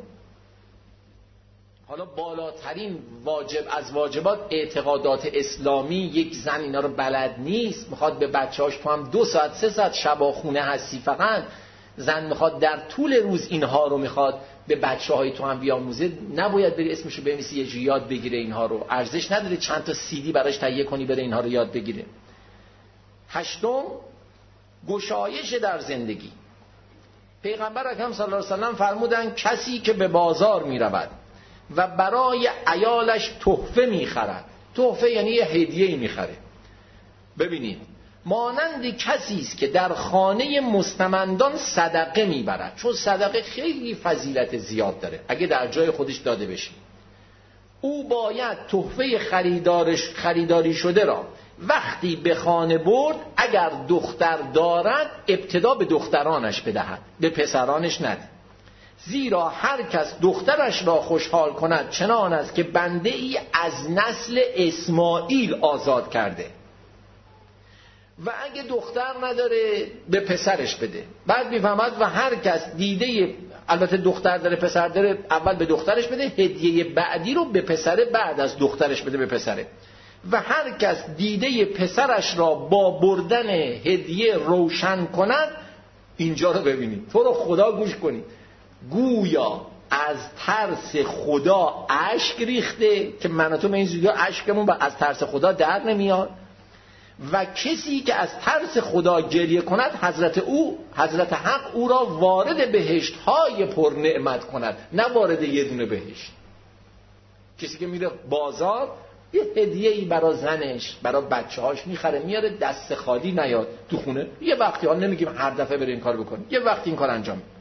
حالا بالاترین واجب از واجبات اعتقادات اسلامی. یک زن اینا رو بلد نیست، میخواد به بچه‌هاش تو هم دو ساعت سه ساعت شبا خونه هستی، فقط زن میخواد در طول روز اینها رو میخواد به بچه‌های تو هم بیاموزه، نباید بری اسمشو بنویسی یه جا یاد بگیره. اینها رو ارزش نداره چند تا سی دی براش تهیه کنی بره اینها رو یاد بگیره. هشتم، گشایش در زندگی. پیغمبر اکرم صلی الله علیه و سلم فرمودن کسی که به بازار میرود و برای عیالش تحفه میخرد، تحفه یعنی یه هدیه‌ای میخره، ببینید مانند کسی است که در خانه مستمندان صدقه میبرد، چون صدقه خیلی فضیلت زیاد داره اگه در جای خودش داده بشه. او باید تحفه خریدارش خریداری شده را وقتی به خانه برد، اگر دختر دارد ابتدا به دخترانش بدهد، به پسرانش نده. زیرا هر کس دخترش را خوشحال کند چنان است که بنده ای از نسل اسماعیل آزاد کرده. و اگه دختر نداره به پسرش بده. بعد میفهمد و هر کس دیده، البته دختر داره پسر داره، اول به دخترش بده، هدیه بعدی رو به پسره بعد از دخترش بده به پسره. و هر کس دیده پسرش را با بردن هدیه روشن کند. اینجا رو ببینید، تو رو خدا گوش کنید، گویا از ترس خدا اشک ریخته که من و تو به این زودی اشکمون از ترس خدا در نمیاد. و کسی که از ترس خدا گریه کند حضرت او حضرت حق او را وارد بهشت های پر نعمت کند، نه وارد یه دونه بهشت. کسی که میره بازار یه هدیه‌ای برای زنش برای بچه‌هاش میخره میاره، دست خالی نیاد تو خونه. یه وقتی ها نمیگیم هر دفعه بره این کار بکنی، یه وقتی این کار انجام میده.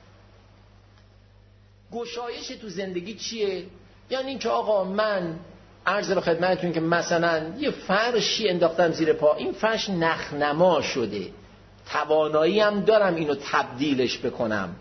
گشایش تو زندگی چیه؟ یعنی این که آقا من عرض به خدمتتون که مثلا یه فرشی انداختم زیر پا، این فرش نخنما شده، توانایی هم دارم اینو تبدیلش بکنم.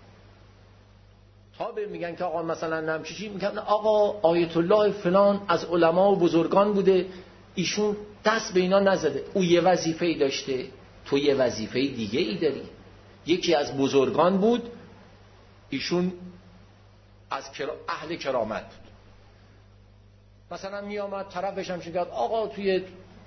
تا به میگن که آقا مثلا نمچشی میگن آقا آیت الله فلان از علما و بزرگان بوده، ایشون دست به اینا نزده. او یه وظیفه‌ای داشته، تو یه وظیفه دیگه ای داری. یکی از بزرگان بود، ایشون از کرا... اهل کرامت بود. مثلا می آمد طرفش هم شد آقا توی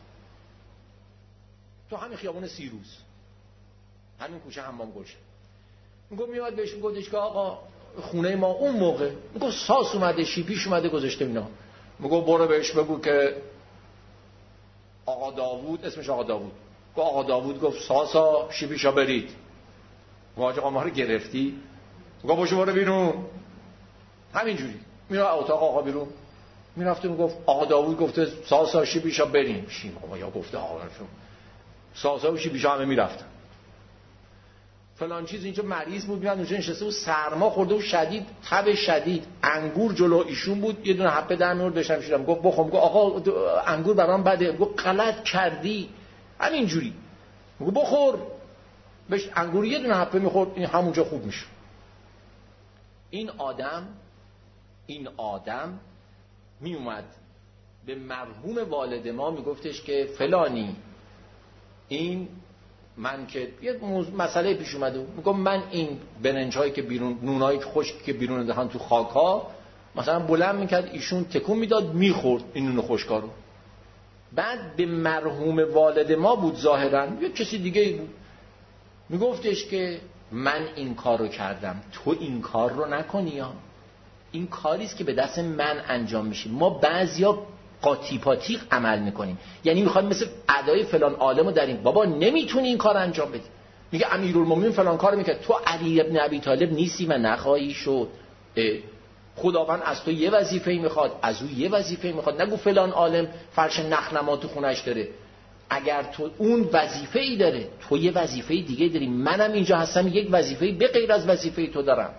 تو همین خیابون سیروس همین کوچه حمام گلشن، میگم میاد بهش میگفتش که آقا خونه ما اون موقع میگم ساس اومده شیپیش اومده گذاشته اینا، میگم برو بهش بگو که آقا داوود، اسمش آقا داوود، گفت آقا داوود گفت ساسا شیپیشا برید. واجه آقا ما رو گرفتی؟ میگم باشو برو بیرون. همینجوری میره اتاق آقا بیرون، میرفت میگفت آقا داوود گفته ساسا شیپیشا بریم. شیم آقا یا گفته آقا ساسا و شیپیشا همه میرفتن. فلان چیز اینجا مریض بود، میاد اونجا نشسته بود، سرما خورده و شدید، تب شدید، انگور جلو ایشون بود، یه دونه حبه در میورد بهش میشیدم، گفت بخوام، گفت آقا انگور برام بده، گفت غلط کردی. همینجوری گفت بخور، بهش انگور یه دونه حبه میخورد، این همونجا خوب میشه. این آدم این آدم می اومد به مرحوم والد ما میگفتش که فلانی این من که یه مسئله پیش اومده، میگم من این برنج‌هایی که بیرون، نونایی که خشک که بیرون انداختن تو خاک‌ها، مثلا بلند میکرد ایشون تکون میداد میخورد این نون خشکا رو. بعد به مرحوم والد ما بود ظاهراً یا کسی دیگه بود، میگفتش که من این کار رو کردم، تو این کار رو نکنی. یا این کاریست که به دست من انجام میشه. ما بعضیا قاطی پاتیق عمل میکنیم، یعنی میخوایم مثل ادای فلان عالمو در این بابا نمیتونی این کار انجام بدی. میگه امیرالمومنین فلان کار میکرد، تو علی ابن ابی طالب نیستی و نخواهی شد. خداوند از تو یه وظیفه‌ای میخواد، از او یه وظیفه‌ای میخواد. نگو فلان عالم فرش نخنما تو خونش داره. اگر تو اون وظیفه‌ای داره، تو یه وظیفه دیگه داری، منم اینجا هستم یک وظیفه به غیر از وظیفه تو دارم.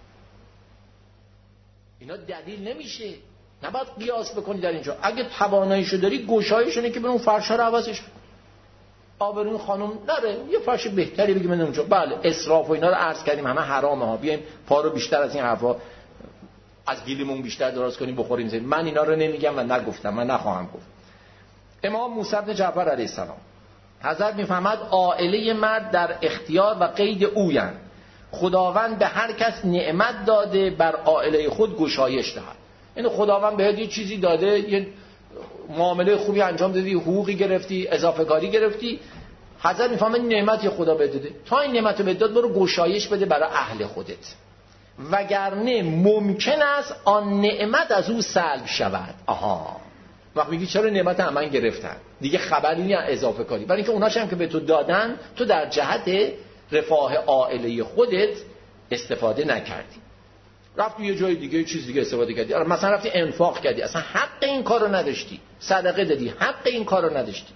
اینا دلیل نمیشه، نباید قیاس بکنی در اینجا. اگه تواناییشو داری گشایشونه که برون فرشا رو عوضش کن. آبرون خانم نره یه فرش بهتری بگی من اونجا. بله اسراف و اینا رو عرض کردیم، همه حرامه ها. بیایم پا رو بیشتر از این حرفا از گیلیمون بیشتر دراز کنیم بخوریم زیر. من اینا رو نمیگم و نگفتم، من نخواهم گفت. امام موسی بن جعفر علیه السلام حضرت میفهمد عائله مرد در اختیار و قید اویند. خداوند به هر کس نعمت داده بر عائله خود گشایش دهد. یعنی خداوند بهت یه چیزی داده، یه معامله خوبی انجام دادی، حقوقی گرفتی، اضافه کاری گرفتی، حضرت میفهمه نعمتی خدا بهت داده، تا این نعمت رو بهت داد برو گشایش بده برای اهل خودت، وگرنه ممکن است آن نعمت از او سلب شود. آها، وقت میگی چرا نعمت من گرفتن دیگه خبری نیست اضافه کاری، برای اینکه اوناش هم که به تو دادن تو در جهت رفاه عائله خودت استفاده نکردی، رفتی یه جای دیگه چیز دیگه استفاده کردی. مثلا رفتی انفاق کردی، اصلا حق این کارو نداشتی. صدقه دادی، حق این کارو نداشتی.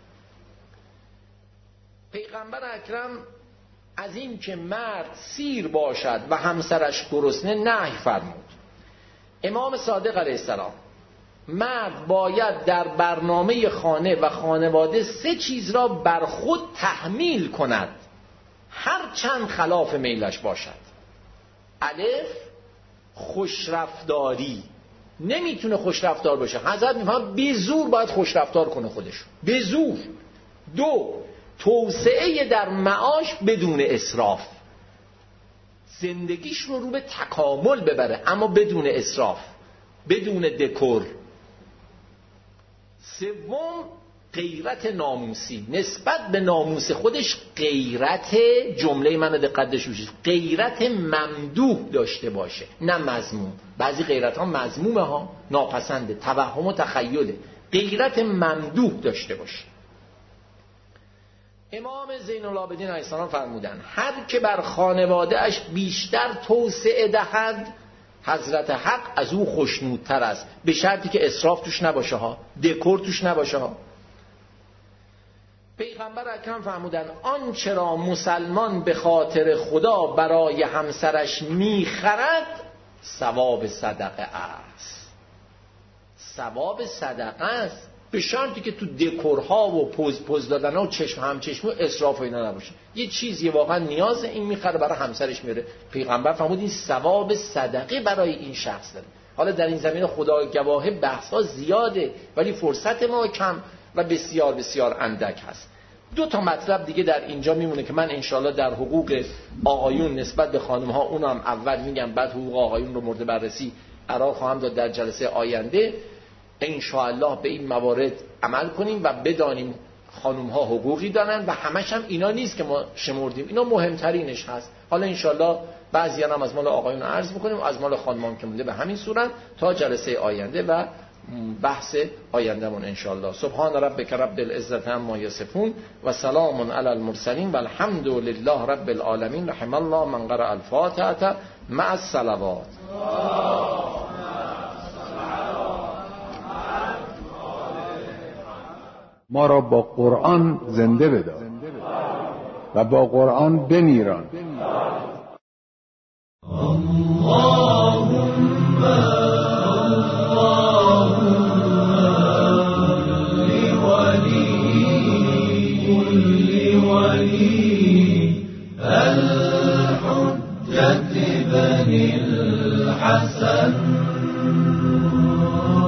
پیغمبر اکرم از این که مرد سیر باشد و همسرش گرسنه نهی فرمود. امام صادق علیه السلام مرد باید در برنامه خانه و خانواده سه چیز را بر خود تحمیل کند، هر چند خلاف میلش باشد. الف خوشرفتاری، نمیتونه خوشرفتار باشه. حضرت میفهم به زور باید خوشرفتار کنه خودشو، به زور. دو، توسعه در معاش بدون اسراف، زندگیش رو رو به تکامل ببره اما بدون اسراف، بدون دکور. سوم، غیرت ناموسی، نسبت به ناموس خودش غیرت، جمله من دقت داشته باشید، غیرت ممدوح داشته باشه نه مذموم. بعضی غیرت ها مذمومه ها، ناپسنده، توهم و تخیله. غیرت ممدوح داشته باشه. امام زین العابدین علیه السلام فرمودن هر که بر خانواده اش بیشتر توسعه دهد حضرت حق از او خوشنودتر است، به شرطی که اسراف توش نباشه ها، دکور توش نباشه ها. پیغمبر اکرم فرمودن آنچه را مسلمان به خاطر خدا برای همسرش میخرد ثواب صدقه است. ثواب صدقه است به شرطی که تو دکورها و پوز پوز دادن ها و چشم همچشم و اسراف و اینا نباشه. یه چیزی واقعا نیاز این میخره برای همسرش میره. پیغمبر فرمود این ثواب صدقه برای این شخص داره. حالا در این زمینه خدا گواه بحث ها زیاده ولی فرصت ما کم و بسیار بسیار اندک هست. دو تا مطلب دیگه در اینجا میمونه که من انشالله در حقوق آقایون نسبت به خانم ها اونم اول میگم، بعد حقوق آقایون رو مورد بررسی قرار خواهم داد در جلسه آینده. انشاءالله به این موارد عمل کنیم و بدانیم خانم ها حقوقی دارن و همش هم اینا نیست که ما شمردیم، اینا مهمترینش هست. حالا انشاءالله بعضی هم از مال آقایون عرض میکنیم و از مال خانم هم که مونده به همین صورت تا جلسه آینده و بحث آیندهمون انشاءالله. سبحان ربک رب العزت عما یصفون و سلام علی المرسلین و الحمد لله رب العالمین. رحم الله من قرأ الفاتحه مع الصلوات. ما را با قرآن زنده بدار و با قرآن بمیران. اللهم الحجة بن الحسن